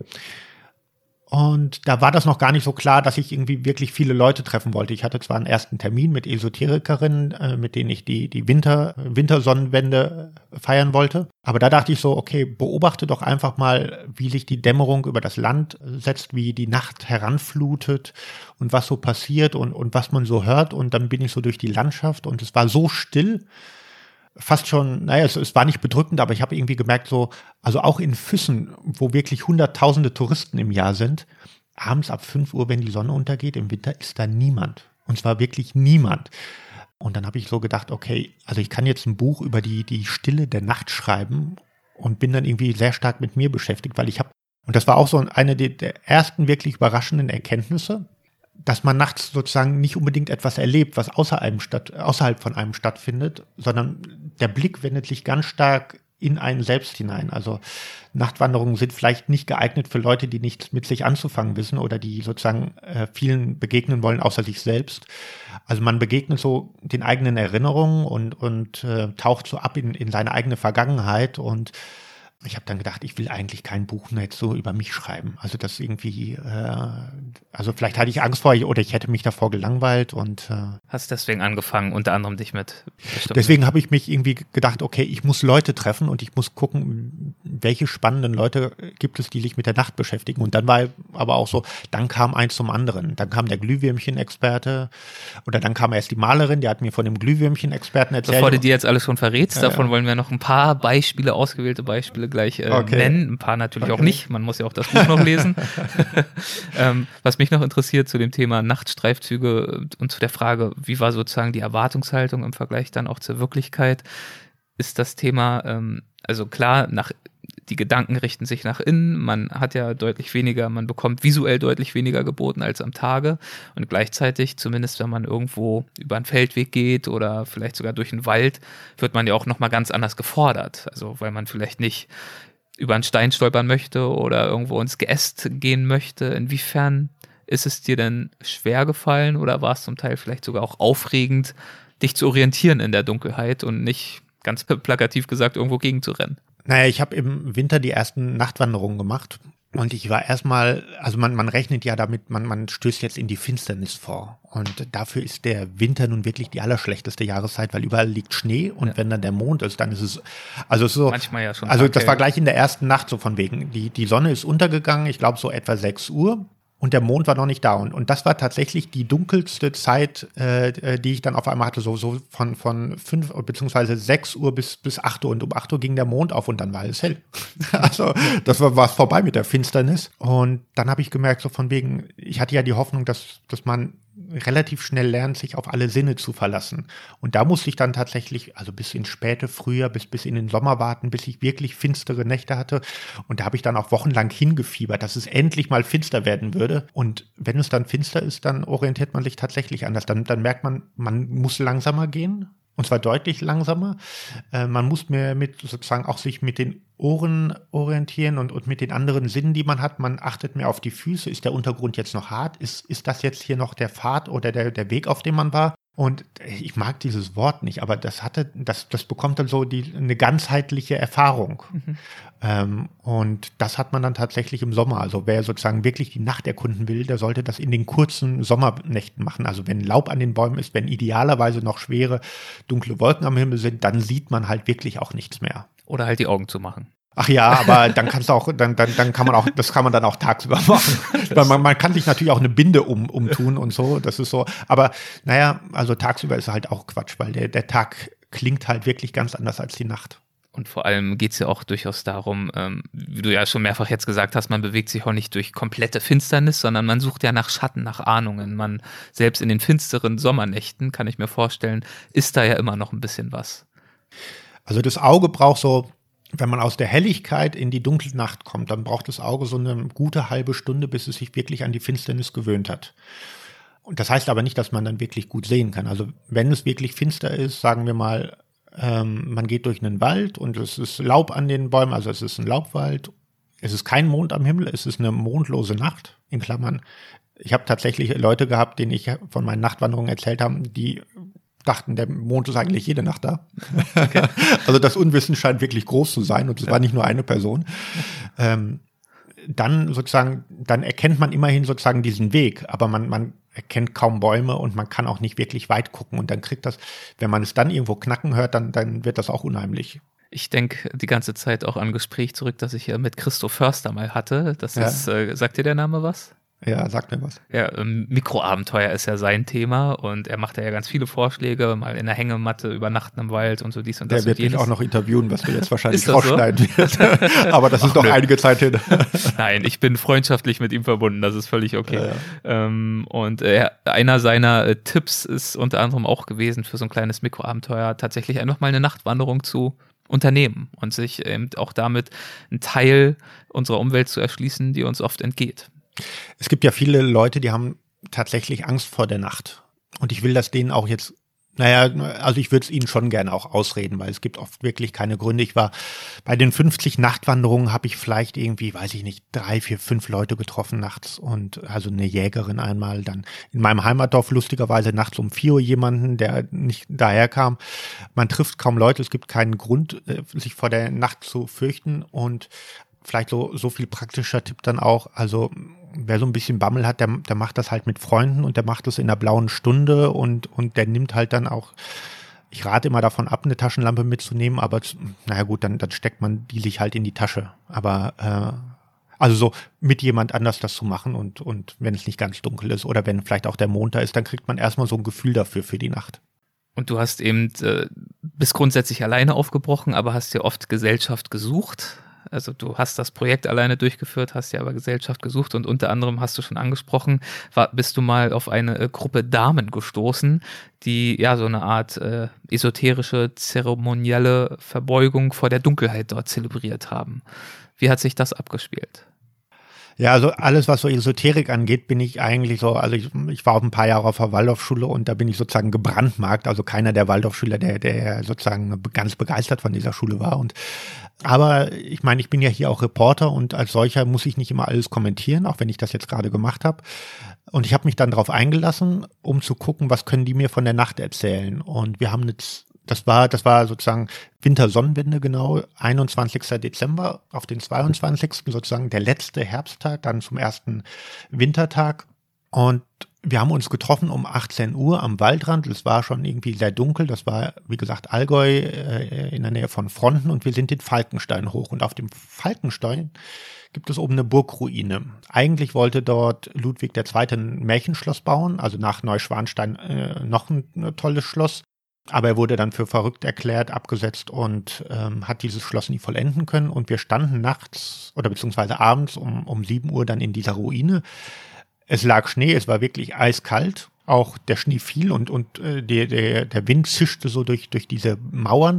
Und da war das noch gar nicht so klar, dass ich irgendwie wirklich viele Leute treffen wollte. Ich hatte zwar einen ersten Termin mit Esoterikerinnen, äh, mit denen ich die, die Winter, Wintersonnenwende feiern wollte. Aber da dachte ich so, okay, beobachte doch einfach mal, wie sich die Dämmerung über das Land setzt, wie die Nacht heranflutet und was so passiert und, und was man so hört. Und dann bin ich so durch die Landschaft und es war so still. Fast schon, naja, es, es war nicht bedrückend, aber ich habe irgendwie gemerkt, so, also auch in Füssen, wo wirklich hunderttausende Touristen im Jahr sind, abends ab fünf Uhr, wenn die Sonne untergeht, im Winter ist da niemand. Und zwar wirklich niemand. Und dann habe ich so gedacht, okay, also ich kann jetzt ein Buch über die, die Stille der Nacht schreiben und bin dann irgendwie sehr stark mit mir beschäftigt, weil ich habe, und das war auch so eine der ersten wirklich überraschenden Erkenntnisse, dass man nachts sozusagen nicht unbedingt etwas erlebt, was außer einem statt, außerhalb von einem stattfindet, sondern der Blick wendet sich ganz stark in einen selbst hinein. Also Nachtwanderungen sind vielleicht nicht geeignet für Leute, die nichts mit sich anzufangen wissen oder die sozusagen äh, vielen begegnen wollen, außer sich selbst. Also man begegnet so den eigenen Erinnerungen und, und äh, taucht so ab in, in seine eigene Vergangenheit. Und ich habe dann gedacht, ich will eigentlich kein Buch mehr jetzt so über mich schreiben. Also das irgendwie, äh, also vielleicht hatte ich Angst vor oder ich hätte mich davor gelangweilt und äh, hast deswegen angefangen, unter anderem dich mit deswegen habe ich mich irgendwie gedacht, okay, ich muss Leute treffen und ich muss gucken, welche spannenden Leute gibt es, die sich mit der Nacht beschäftigen. Und dann war aber auch so, dann kam eins zum anderen. Dann kam der Glühwürmchen-Experte oder dann kam erst die Malerin, die hat mir von dem Glühwürmchen-Experten erzählt. Bevor du dir jetzt alles schon verrätst, ja, davon ja. wollen wir noch ein paar Beispiele, ausgewählte Beispiele gleich äh, okay. nennen. Ein paar natürlich okay. auch nicht. Man muss ja auch das Buch noch lesen. ähm, was mich noch interessiert zu dem Thema Nachtstreifzüge und zu der Frage, wie war sozusagen die Erwartungshaltung im Vergleich dann auch zur Wirklichkeit, ist das Thema, ähm, also klar, nach die Gedanken richten sich nach innen, man hat ja deutlich weniger, man bekommt visuell deutlich weniger geboten als am Tage und gleichzeitig, zumindest wenn man irgendwo über einen Feldweg geht oder vielleicht sogar durch einen Wald, wird man ja auch nochmal ganz anders gefordert, also weil man vielleicht nicht über einen Stein stolpern möchte oder irgendwo ins Geäst gehen möchte. Inwiefern ist es dir denn schwer gefallen oder war es zum Teil vielleicht sogar auch aufregend, dich zu orientieren in der Dunkelheit und nicht, ganz plakativ gesagt, irgendwo gegenzurennen? Naja, ich habe im Winter die ersten Nachtwanderungen gemacht und ich war erstmal, also man, man rechnet ja damit, man, man stößt jetzt in die Finsternis vor und dafür ist der Winter nun wirklich die allerschlechteste Jahreszeit, weil überall liegt Schnee und ja. wenn dann der Mond ist, dann ist es, also so, manchmal ja schon. Also das war gleich in der ersten Nacht so von wegen, die, die Sonne ist untergegangen, ich glaube so etwa sechs Uhr. Und der Mond war noch nicht da. Und, und das war tatsächlich die dunkelste Zeit, äh, die ich dann auf einmal hatte. So, so von, von fünf beziehungsweise sechs Uhr bis, bis acht Uhr. Und um acht Uhr ging der Mond auf und dann war alles hell. Also das war war's vorbei mit der Finsternis. Und dann habe ich gemerkt, so von wegen, ich hatte ja die Hoffnung, dass, dass man relativ schnell lernt, sich auf alle Sinne zu verlassen. Und da musste ich dann tatsächlich, also bis ins späte Frühjahr, bis, bis in den Sommer warten, bis ich wirklich finstere Nächte hatte. Und da habe ich dann auch wochenlang hingefiebert, dass es endlich mal finster werden würde. Und wenn es dann finster ist, dann orientiert man sich tatsächlich anders. Dann, dann merkt man, man muss langsamer gehen. Und zwar deutlich langsamer. Äh, man muss mehr mit sozusagen auch sich mit den Ohren orientieren und, und mit den anderen Sinnen, die man hat. Man achtet mehr auf die Füße. Ist der Untergrund jetzt noch hart? Ist, ist das jetzt hier noch der Pfad oder der, der Weg, auf dem man war? Und ich mag dieses Wort nicht, aber das hatte, das, das bekommt dann so die, eine ganzheitliche Erfahrung. Mhm. Ähm, und das hat man dann tatsächlich im Sommer. Also wer sozusagen wirklich die Nacht erkunden will, der sollte das in den kurzen Sommernächten machen. Also wenn Laub an den Bäumen ist, wenn idealerweise noch schwere, dunkle Wolken am Himmel sind, dann sieht man halt wirklich auch nichts mehr. Oder halt die Augen zu machen. Ach ja, aber dann kannst du auch, dann, dann, dann kann man auch, das kann man dann auch tagsüber machen. Weil man, man kann sich natürlich auch eine Binde um, umtun und so, das ist so. Aber naja, also tagsüber ist halt auch Quatsch, weil der, der Tag klingt halt wirklich ganz anders als die Nacht. Und vor allem geht es ja auch durchaus darum, ähm, wie du ja schon mehrfach jetzt gesagt hast, man bewegt sich auch nicht durch komplette Finsternis, sondern man sucht ja nach Schatten, nach Ahnungen. Man, selbst in den finsteren Sommernächten, kann ich mir vorstellen, ist da ja immer noch ein bisschen was. Also das Auge braucht so wenn man aus der Helligkeit in die dunkle Nacht kommt, dann braucht das Auge so eine gute halbe Stunde, bis es sich wirklich an die Finsternis gewöhnt hat. Und das heißt aber nicht, dass man dann wirklich gut sehen kann. Also wenn es wirklich finster ist, sagen wir mal, ähm, man geht durch einen Wald und es ist Laub an den Bäumen, also es ist ein Laubwald, es ist kein Mond am Himmel, es ist eine mondlose Nacht, in Klammern. Ich habe tatsächlich Leute gehabt, denen ich von meinen Nachtwanderungen erzählt habe, die dachten, der Mond ist eigentlich jede Nacht da. Okay. Also das Unwissen scheint wirklich groß zu sein und es ja. war nicht nur eine Person. Ähm, dann sozusagen, dann erkennt man immerhin sozusagen diesen Weg, aber man, man erkennt kaum Bäume und man kann auch nicht wirklich weit gucken und dann kriegt das, wenn man es dann irgendwo knacken hört, dann, dann wird das auch unheimlich. Ich denke die ganze Zeit auch an ein Gespräch zurück, das ich hier mit Christoph Förster mal hatte. Das ja. ist, äh, sagt dir der Name was? Ja, sag mir was. Ja, ähm, Mikroabenteuer ist ja sein Thema und er macht ja ganz viele Vorschläge, mal in der Hängematte übernachten im Wald und so dies und das. Der wird mich auch noch interviewen, was du jetzt wahrscheinlich das rausschneiden so? wirst. Aber das ist noch einige Zeit hin. Nein, ich bin freundschaftlich mit ihm verbunden, das ist völlig okay. Ja, ja. Ähm, und äh, einer seiner äh, Tipps ist unter anderem auch gewesen, für so ein kleines Mikroabenteuer tatsächlich einfach mal eine Nachtwanderung zu unternehmen und sich eben auch damit einen Teil unserer Umwelt zu erschließen, die uns oft entgeht. Es gibt ja viele Leute, die haben tatsächlich Angst vor der Nacht. Und ich will das denen auch jetzt, naja, also ich würde es ihnen schon gerne auch ausreden, weil es gibt oft wirklich keine Gründe. Ich war bei den fünfzig Nachtwanderungen, habe ich vielleicht irgendwie, weiß ich nicht, drei, vier, fünf Leute getroffen nachts und also eine Jägerin einmal, dann in meinem Heimatdorf lustigerweise nachts um vier Uhr jemanden, der nicht daherkam. Man trifft kaum Leute, es gibt keinen Grund, sich vor der Nacht zu fürchten und vielleicht so, so viel praktischer Tipp dann auch, also wer so ein bisschen Bammel hat, der, der macht das halt mit Freunden und der macht das in der blauen Stunde und, und der nimmt halt dann auch, ich rate immer davon ab, eine Taschenlampe mitzunehmen, aber naja gut, dann, dann steckt man die sich halt in die Tasche. Aber äh, also so mit jemand anders das zu machen und, und wenn es nicht ganz dunkel ist oder wenn vielleicht auch der Mond da ist, dann kriegt man erstmal so ein Gefühl dafür für die Nacht. Und du hast eben, äh, bist grundsätzlich alleine aufgebrochen, aber hast dir oft Gesellschaft gesucht. Also du hast das Projekt alleine durchgeführt, hast ja aber Gesellschaft gesucht und unter anderem hast du schon angesprochen, war, bist du mal auf eine äh, Gruppe Damen gestoßen, die ja so eine Art äh, esoterische, zeremonielle Verbeugung vor der Dunkelheit dort zelebriert haben. Wie hat sich das abgespielt? Ja, also alles, was so Esoterik angeht, bin ich eigentlich so, also ich, ich war auch ein paar Jahre auf der Waldorfschule und da bin ich sozusagen gebrandmarkt, also keiner der Waldorfschüler, der, der sozusagen ganz begeistert von dieser Schule war. Und aber ich meine, ich bin ja hier auch Reporter und als solcher muss ich nicht immer alles kommentieren, auch wenn ich das jetzt gerade gemacht habe. Und ich habe mich dann darauf eingelassen, um zu gucken, was können die mir von der Nacht erzählen. Und wir haben jetzt Das war, das war sozusagen Wintersonnenwende, genau, einundzwanzigster Dezember auf den zweiundzwanzigsten sozusagen der letzte Herbsttag, dann zum ersten Wintertag. Und wir haben uns getroffen um achtzehn Uhr am Waldrand. Es war schon irgendwie sehr dunkel. Das war, wie gesagt, Allgäu äh, in der Nähe von Fronten und wir sind den Falkenstein hoch. Und auf dem Falkenstein gibt es oben eine Burgruine. Eigentlich wollte dort Ludwig der Zweite ein Märchenschloss bauen, also nach Neuschwanstein äh, noch ein, ein tolles Schloss. Aber er wurde dann für verrückt erklärt, abgesetzt und ähm, hat dieses Schloss nie vollenden können. Und wir standen nachts oder beziehungsweise abends um, um sieben Uhr dann in dieser Ruine. Es lag Schnee, es war wirklich eiskalt. Auch der Schnee fiel und, und äh, der, der, der Wind zischte so durch, durch diese Mauern.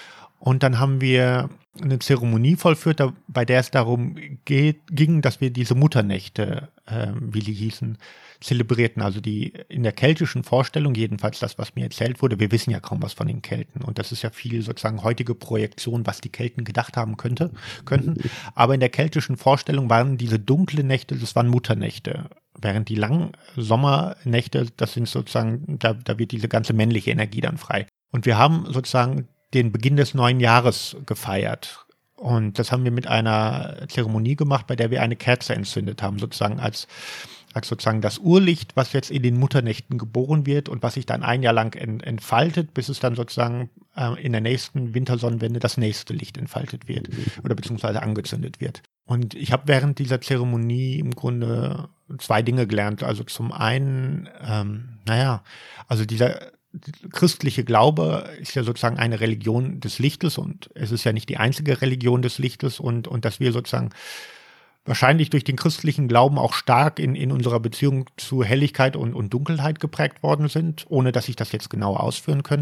Und dann haben wir eine Zeremonie vollführt, bei der es darum geht, ging, dass wir diese Mutternächte, äh, wie sie hießen, zelebrierten. Also die in der keltischen Vorstellung, jedenfalls das, was mir erzählt wurde, wir wissen ja kaum was von den Kelten. Und das ist ja viel sozusagen heutige Projektion, was die Kelten gedacht haben könnte, könnten. Aber in der keltischen Vorstellung waren diese dunklen Nächte, das waren Mutternächte. Während die langen Sommernächte, das sind sozusagen, da, da wird diese ganze männliche Energie dann frei. Und wir haben sozusagen den Beginn des neuen Jahres gefeiert. Und das haben wir mit einer Zeremonie gemacht, bei der wir eine Kerze entzündet haben, sozusagen als, als sozusagen das Urlicht, was jetzt in den Mutternächten geboren wird und was sich dann ein Jahr lang ent, entfaltet, bis es dann sozusagen äh, in der nächsten Wintersonnenwende das nächste Licht entfaltet wird oder beziehungsweise angezündet wird. Und ich habe während dieser Zeremonie im Grunde zwei Dinge gelernt. Also zum einen, ähm, naja, also dieser christliche Glaube ist ja sozusagen eine Religion des Lichtes und es ist ja nicht die einzige Religion des Lichtes und, und dass wir sozusagen wahrscheinlich durch den christlichen Glauben auch stark in, in unserer Beziehung zu Helligkeit und, und Dunkelheit geprägt worden sind, ohne dass ich das jetzt genau ausführen könnte.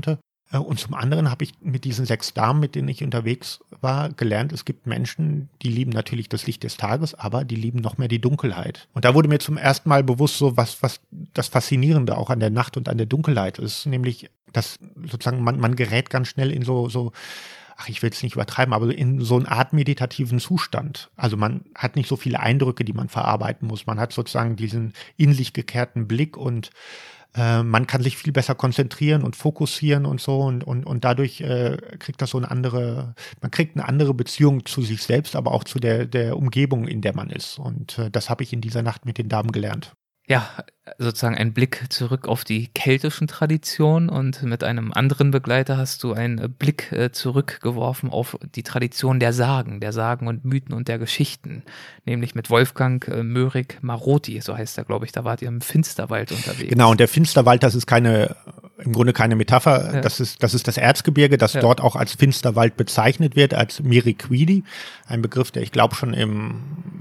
Und zum anderen habe ich mit diesen sechs Damen, mit denen ich unterwegs war, gelernt, es gibt Menschen, die lieben natürlich das Licht des Tages, aber die lieben noch mehr die Dunkelheit. Und da wurde mir zum ersten Mal bewusst, so was, was das Faszinierende auch an der Nacht und an der Dunkelheit ist, nämlich, dass sozusagen man, man gerät ganz schnell in so, so, ach, ich will es nicht übertreiben, aber in so eine Art meditativen Zustand. Also man hat nicht so viele Eindrücke, die man verarbeiten muss. Man hat sozusagen diesen in sich gekehrten Blick und Äh, man kann sich viel besser konzentrieren und fokussieren und so und, und, und dadurch äh, kriegt das so eine andere, man kriegt eine andere Beziehung zu sich selbst, aber auch zu der, der Umgebung, in der man ist. Und äh, das habe ich in dieser Nacht mit den Damen gelernt. Ja, sozusagen ein Blick zurück auf die keltischen Traditionen und mit einem anderen Begleiter hast du einen Blick äh, zurückgeworfen auf die Tradition der Sagen, der Sagen und Mythen und der Geschichten, nämlich mit Wolfgang äh, Möhrig-Marothi, so heißt er, glaube ich, da wart ihr im Finsterwald unterwegs. Genau, und der Finsterwald, das ist keine, im Grunde keine Metapher, ja. das ist, das ist das Erzgebirge, das ja. dort auch als Finsterwald bezeichnet wird, als Miriquidi, ein Begriff, der ich glaube schon im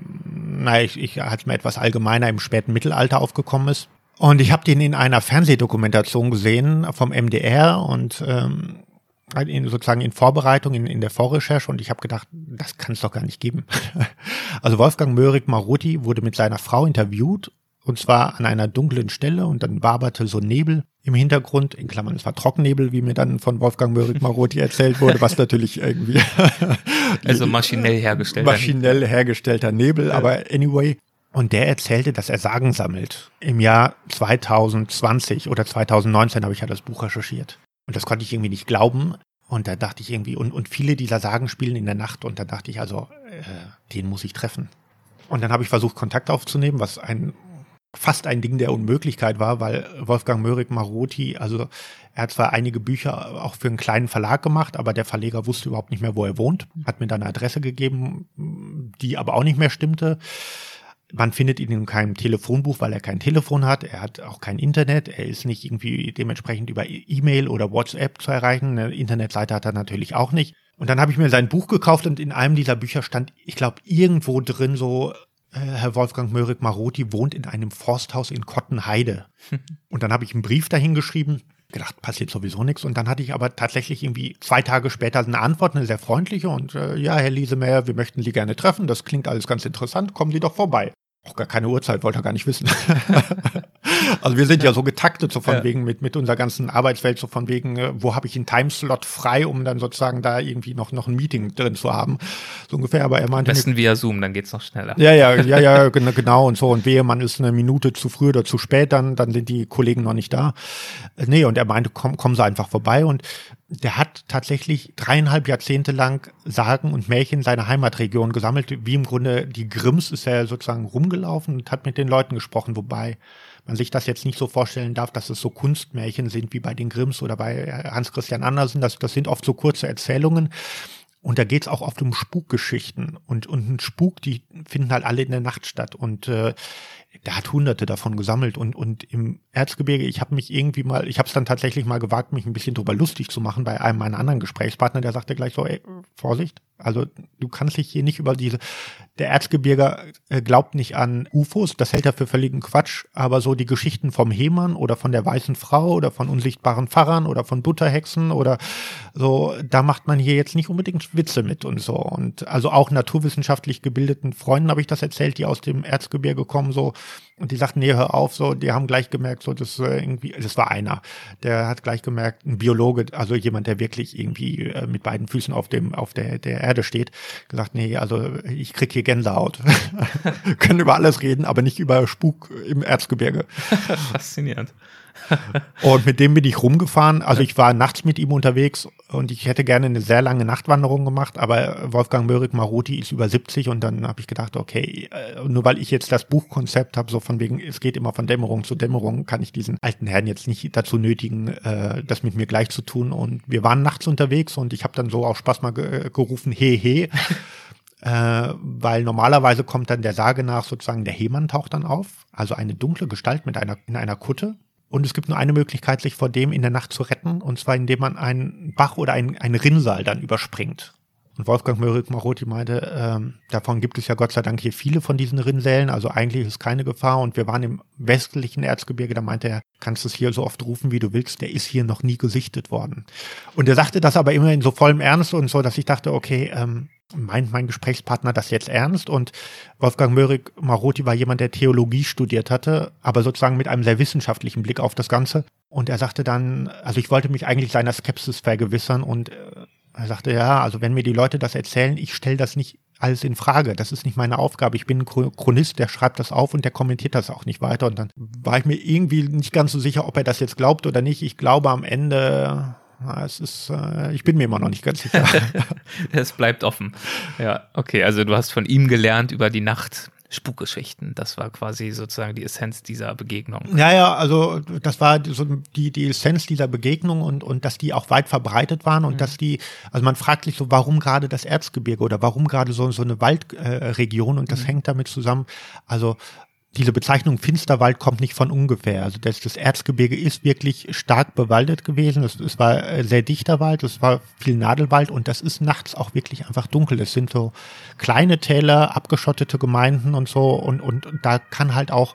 Na, ich, ich als mir etwas allgemeiner im späten Mittelalter aufgekommen ist. Und ich habe den in einer Fernsehdokumentation gesehen vom M D R und ähm, in, sozusagen in Vorbereitung, in, in der Vorrecherche und ich habe gedacht, das kann es doch gar nicht geben. Also Wolfgang Möhrig-Marothi wurde mit seiner Frau interviewt und zwar an einer dunklen Stelle und dann waberte so Nebel im Hintergrund, in Klammern, es war Trockennebel, wie mir dann von Wolfgang Möhrig-Marothi erzählt wurde, was natürlich irgendwie also maschinell hergestellter maschinell hergestellter Nebel, ja. Aber anyway. Und der erzählte, dass er Sagen sammelt. Im Jahr zwanzig zwanzig oder zwanzig neunzehn habe ich ja das Buch recherchiert. Und das konnte ich irgendwie nicht glauben. Und da dachte ich irgendwie, und, und viele dieser Sagen spielen in der Nacht. Und da dachte ich also, äh, den muss ich treffen. Und dann habe ich versucht, Kontakt aufzunehmen, was ein fast ein Ding der Unmöglichkeit war, weil Wolfgang Möhrig-Marothi, also er hat zwar einige Bücher auch für einen kleinen Verlag gemacht, aber der Verleger wusste überhaupt nicht mehr, wo er wohnt, hat mir dann eine Adresse gegeben, die aber auch nicht mehr stimmte. Man findet ihn in keinem Telefonbuch, weil er kein Telefon hat. Er hat auch kein Internet. Er ist nicht irgendwie dementsprechend über E-Mail oder WhatsApp zu erreichen. Eine Internetseite hat er natürlich auch nicht. Und dann habe ich mir sein Buch gekauft und in einem dieser Bücher stand, ich glaube, irgendwo drin so, äh, Herr Wolfgang Möhrig-Marothi wohnt in einem Forsthaus in Kottenheide. Und dann habe ich einen Brief dahin geschrieben, gedacht, passiert sowieso nichts. Und dann hatte ich aber tatsächlich irgendwie zwei Tage später eine Antwort, eine sehr freundliche. Und äh, ja, Herr Liesemeyer, wir möchten Sie gerne treffen. Das klingt alles ganz interessant. Kommen Sie doch vorbei. Auch gar keine Uhrzeit, wollte er gar nicht wissen. Also wir sind ja so getaktet, so von ja. wegen mit, mit unserer ganzen Arbeitswelt, so von wegen, wo habe ich einen Timeslot frei, um dann sozusagen da irgendwie noch, noch ein Meeting drin zu haben. So ungefähr, aber er meinte. Am besten via Zoom, dann geht's noch schneller. Ja, ja, ja, ja, genau und so. Und wehe, man ist eine Minute zu früh oder zu spät, dann, dann sind die Kollegen noch nicht da. Nee, und er meinte, komm, kommen Sie einfach vorbei. Und der hat tatsächlich dreieinhalb Jahrzehnte lang Sagen und Märchen seiner Heimatregion gesammelt. Wie im Grunde die Grimms ist er sozusagen rumgelaufen und hat mit den Leuten gesprochen, wobei man sich das jetzt nicht so vorstellen darf, dass es so Kunstmärchen sind wie bei den Grimms oder bei Hans Christian Andersen. Das, das sind oft so kurze Erzählungen. Und da geht's auch oft um Spukgeschichten. Und, und ein Spuk, die finden halt alle in der Nacht statt. Und äh, der hat hunderte davon gesammelt. Und, und im Erzgebirge, ich habe mich irgendwie mal, ich habe es dann tatsächlich mal gewagt, mich ein bisschen drüber lustig zu machen bei einem meiner anderen Gesprächspartner, der sagte gleich so, ey, Vorsicht, also du kannst dich hier nicht über diese, der Erzgebirger äh, glaubt nicht an U F Os, das hält er für völligen Quatsch, aber so die Geschichten vom Hemann oder von der weißen Frau oder von unsichtbaren Pfarrern oder von Butterhexen oder so, da macht man hier jetzt nicht unbedingt Witze mit und so. Und also auch naturwissenschaftlich gebildeten Freunden habe ich das erzählt, die aus dem Erzgebirge kommen, so. Und die sagten, nee, hör auf, so, die haben gleich gemerkt, so, das äh, irgendwie, das war einer, der hat gleich gemerkt, ein Biologe, also jemand, der wirklich irgendwie äh, mit beiden Füßen auf dem, auf der, der Erde steht, gesagt, nee, also ich krieg hier Gänsehaut. Können über alles reden, aber nicht über Spuk im Erzgebirge. Faszinierend. Und mit dem bin ich rumgefahren. Also ich war nachts mit ihm unterwegs und ich hätte gerne eine sehr lange Nachtwanderung gemacht, aber Wolfgang Möhrig-Marothi ist über siebzig und dann habe ich gedacht, okay, nur weil ich jetzt das Buchkonzept habe, so von wegen, es geht immer von Dämmerung zu Dämmerung, kann ich diesen alten Herrn jetzt nicht dazu nötigen, das mit mir gleich zu tun. Und wir waren nachts unterwegs und ich habe dann so auch Spaß mal gerufen, he, he. Äh, weil normalerweise kommt dann der Sage nach sozusagen, der Hemann taucht dann auf, also eine dunkle Gestalt mit einer, in einer Kutte. Und es gibt nur eine Möglichkeit, sich vor dem in der Nacht zu retten, und zwar indem man einen Bach oder einen, einen Rinnsal dann überspringt. Und Wolfgang Möhrig-Marothi meinte, ähm, davon gibt es ja Gott sei Dank hier viele von diesen Rinnsalen, also eigentlich ist keine Gefahr. Und wir waren im westlichen Erzgebirge, da meinte er, kannst du es hier so oft rufen, wie du willst, der ist hier noch nie gesichtet worden. Und er sagte das aber immer in so vollem Ernst und so, dass ich dachte, okay, ähm, meint mein Gesprächspartner das jetzt ernst? Und Wolfgang Möhrig-Marothi war jemand, der Theologie studiert hatte, aber sozusagen mit einem sehr wissenschaftlichen Blick auf das Ganze. Und er sagte dann, also ich wollte mich eigentlich seiner Skepsis vergewissern und er sagte, ja, also wenn mir die Leute das erzählen, ich stelle das nicht alles in Frage. Das ist nicht meine Aufgabe. Ich bin ein Chronist, der schreibt das auf und der kommentiert das auch nicht weiter. Und dann war ich mir irgendwie nicht ganz so sicher, ob er das jetzt glaubt oder nicht. Ich glaube am Ende, na, es ist, äh, ich bin mir immer noch nicht ganz sicher. Es bleibt offen. Ja, okay, also du hast von ihm gelernt über die Nacht. Spukgeschichten, das war quasi sozusagen die Essenz dieser Begegnung. Ja, ja, also das war so die, die Essenz dieser Begegnung und, und dass die auch weit verbreitet waren und mhm. dass die, also man fragt sich so, warum gerade das Erzgebirge oder warum gerade so, so eine Waldregion äh, und das mhm. hängt damit zusammen, also diese Bezeichnung Finsterwald kommt nicht von ungefähr. Also das, das Erzgebirge ist wirklich stark bewaldet gewesen. Es, es war sehr dichter Wald, es war viel Nadelwald und das ist nachts auch wirklich einfach dunkel. Es sind so kleine Täler, abgeschottete Gemeinden und so und, und, und da kann halt auch,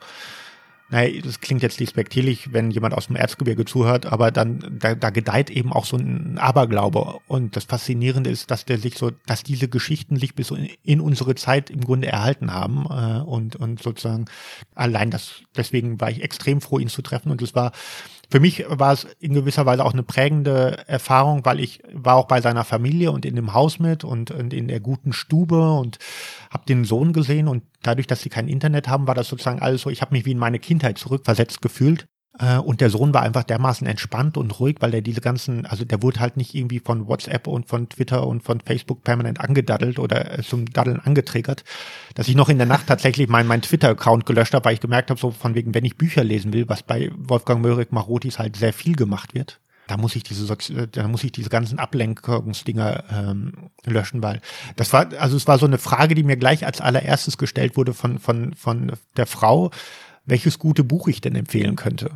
naja, das klingt jetzt despektierlich, wenn jemand aus dem Erzgebirge zuhört, aber dann, da, da gedeiht eben auch so ein Aberglaube. Und das Faszinierende ist, dass der sich so, dass diese Geschichten sich bis in, in unsere Zeit im Grunde erhalten haben. Äh, und, und sozusagen allein das, deswegen war ich extrem froh, ihn zu treffen. Und es war, für mich war es in gewisser Weise auch eine prägende Erfahrung, weil ich war auch bei seiner Familie und in dem Haus mit und, und in der guten Stube und habe den Sohn gesehen und dadurch, dass sie kein Internet haben, war das sozusagen alles so, ich habe mich wie in meine Kindheit zurückversetzt gefühlt. Und der Sohn war einfach dermaßen entspannt und ruhig, weil er diese ganzen, also der wurde halt nicht irgendwie von WhatsApp und von Twitter und von Facebook permanent angedaddelt oder zum Daddeln angetriggert, dass ich noch in der Nacht tatsächlich meinen mein Twitter-Account gelöscht habe, weil ich gemerkt habe, so von wegen, wenn ich Bücher lesen will, was bei Wolfgang Möhrig-Marothis halt sehr viel gemacht wird, da muss ich diese, da muss ich diese ganzen Ablenkungsdinger ähm, löschen, weil das war, also es war so eine Frage, die mir gleich als allererstes gestellt wurde von von von der Frau, welches gute Buch ich denn empfehlen könnte.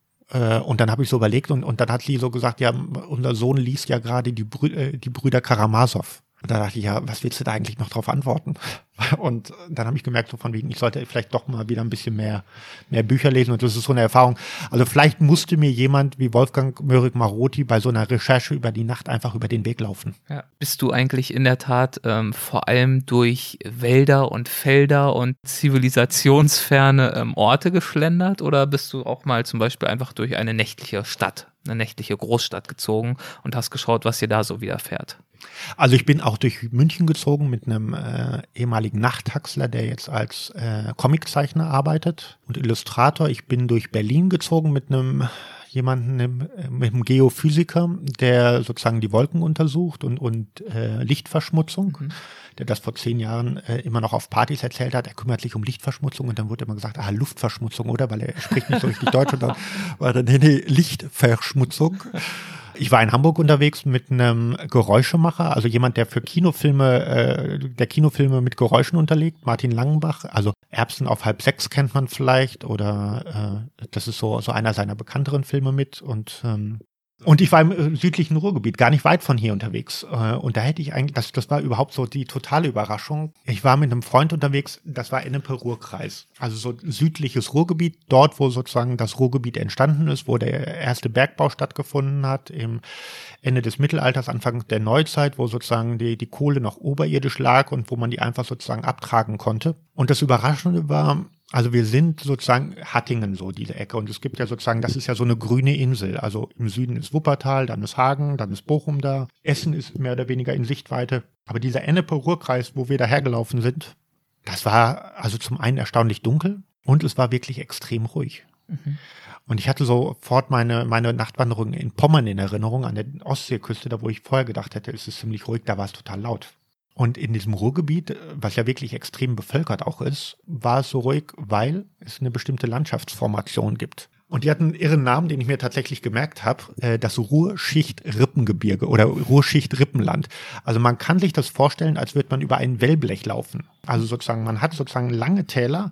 Äh, und dann habe ich so überlegt und, und dann hat sie so gesagt, ja, unser Sohn liest ja gerade die, Brü- äh, die Brüder Karamasow. Und da dachte ich, ja, was willst du da eigentlich noch drauf antworten? Und dann habe ich gemerkt, so von wegen, ich sollte vielleicht doch mal wieder ein bisschen mehr mehr Bücher lesen. Und das ist so eine Erfahrung. Also vielleicht musste mir jemand wie Wolfgang Möhrig-Marothi bei so einer Recherche über die Nacht einfach über den Weg laufen. Ja. Bist du eigentlich in der Tat ähm, vor allem durch Wälder und Felder und zivilisationsferne ähm, Orte geschlendert? Oder bist du auch mal zum Beispiel einfach durch eine nächtliche Stadt, eine nächtliche Großstadt gezogen und hast geschaut, was dir da so widerfährt? Also ich bin auch durch München gezogen mit einem äh, ehemaligen Nachttaxler, der jetzt als äh, Comiczeichner arbeitet und Illustrator. Ich bin durch Berlin gezogen mit einem jemanden, mit einem Geophysiker, der sozusagen die Wolken untersucht und, und äh, Lichtverschmutzung, mhm. der das vor zehn Jahren äh, immer noch auf Partys erzählt hat. Er kümmert sich um Lichtverschmutzung und dann wurde immer gesagt, ah, Luftverschmutzung, oder? Weil er spricht nicht so richtig Deutsch und dann war dann, nee, nee, Lichtverschmutzung. Ich war in Hamburg unterwegs mit einem Geräuschemacher, also jemand, der für Kinofilme, äh, der Kinofilme mit Geräuschen unterlegt, Martin Langenbach. Also Erbsen auf halb sechs kennt man vielleicht oder äh, das ist so so einer seiner bekannteren Filme mit und ähm, und ich war im südlichen Ruhrgebiet, gar nicht weit von hier unterwegs. Und da hätte ich eigentlich, das, das war überhaupt so die totale Überraschung. Ich war mit einem Freund unterwegs, das war Ennepe-Ruhr-Kreis. Also so südliches Ruhrgebiet, dort, wo sozusagen das Ruhrgebiet entstanden ist, wo der erste Bergbau stattgefunden hat, im Ende des Mittelalters, Anfang der Neuzeit, wo sozusagen die, die Kohle noch oberirdisch lag und wo man die einfach sozusagen abtragen konnte. Und das Überraschende war, also wir sind sozusagen Hattingen, so diese Ecke. Und es gibt ja sozusagen, das ist ja so eine grüne Insel. Also im Süden ist Wuppertal, dann ist Hagen, dann ist Bochum da. Essen ist mehr oder weniger in Sichtweite. Aber dieser Ennepe-Ruhr-Kreis, wo wir dahergelaufen sind, das war also zum einen erstaunlich dunkel und es war wirklich extrem ruhig. Mhm. Und ich hatte sofort meine, meine Nachtwanderung in Pommern in Erinnerung, an der Ostseeküste, da wo ich vorher gedacht hätte, es ist ziemlich ruhig, da war es total laut. Und in diesem Ruhrgebiet, was ja wirklich extrem bevölkert auch ist, war es so ruhig, weil es eine bestimmte Landschaftsformation gibt. Und die hat einen irren Namen, den ich mir tatsächlich gemerkt habe, das Ruhrschicht-Rippengebirge oder Ruhrschicht-Rippenland. Also man kann sich das vorstellen, als würde man über ein Wellblech laufen. Also sozusagen, man hat sozusagen lange Täler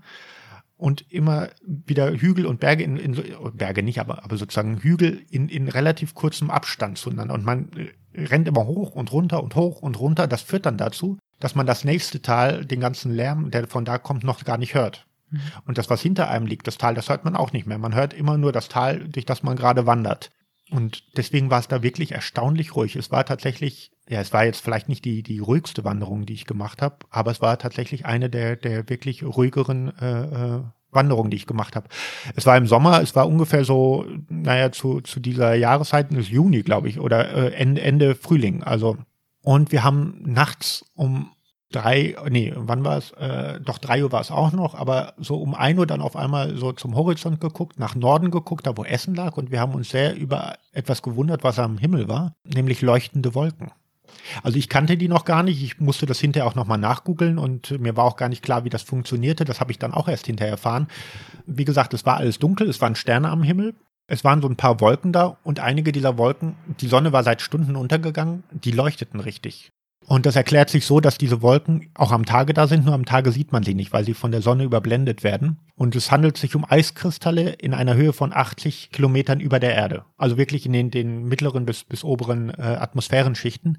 und immer wieder Hügel und Berge, in, in Berge nicht, aber, aber sozusagen Hügel in, in relativ kurzem Abstand zueinander. Und man rennt immer hoch und runter und hoch und runter. Das führt dann dazu, dass man das nächste Tal, den ganzen Lärm, der von da kommt, noch gar nicht hört. Mhm. Und das, was hinter einem liegt, das Tal, das hört man auch nicht mehr. Man hört immer nur das Tal, durch das man gerade wandert. Und deswegen war es da wirklich erstaunlich ruhig. Es war tatsächlich, ja, es war jetzt vielleicht nicht die, die ruhigste Wanderung, die ich gemacht habe, aber es war tatsächlich eine der, der wirklich ruhigeren äh, äh, Wanderungen, die ich gemacht habe. Es war im Sommer, es war ungefähr so, naja, zu, zu dieser Jahreszeit, das Juni, glaube ich, oder äh, Ende, Ende Frühling. Also, und wir haben nachts um drei, nee, wann war es? Äh, doch drei Uhr war es auch noch, aber so um ein Uhr dann auf einmal so zum Horizont geguckt, nach Norden geguckt, da wo Essen lag, und wir haben uns sehr über etwas gewundert, was am Himmel war, nämlich leuchtende Wolken. Also ich kannte die noch gar nicht, ich musste das hinterher auch nochmal nachgoogeln und mir war auch gar nicht klar, wie das funktionierte, das habe ich dann auch erst hinterher erfahren. Wie gesagt, es war alles dunkel, es waren Sterne am Himmel, es waren so ein paar Wolken da und einige dieser Wolken, die Sonne war seit Stunden untergegangen, die leuchteten richtig. Und das erklärt sich so, dass diese Wolken auch am Tage da sind, nur am Tage sieht man sie nicht, weil sie von der Sonne überblendet werden. Und es handelt sich um Eiskristalle in einer Höhe von achtzig Kilometern über der Erde. Also wirklich in den, den mittleren bis, bis oberen äh, Atmosphärenschichten.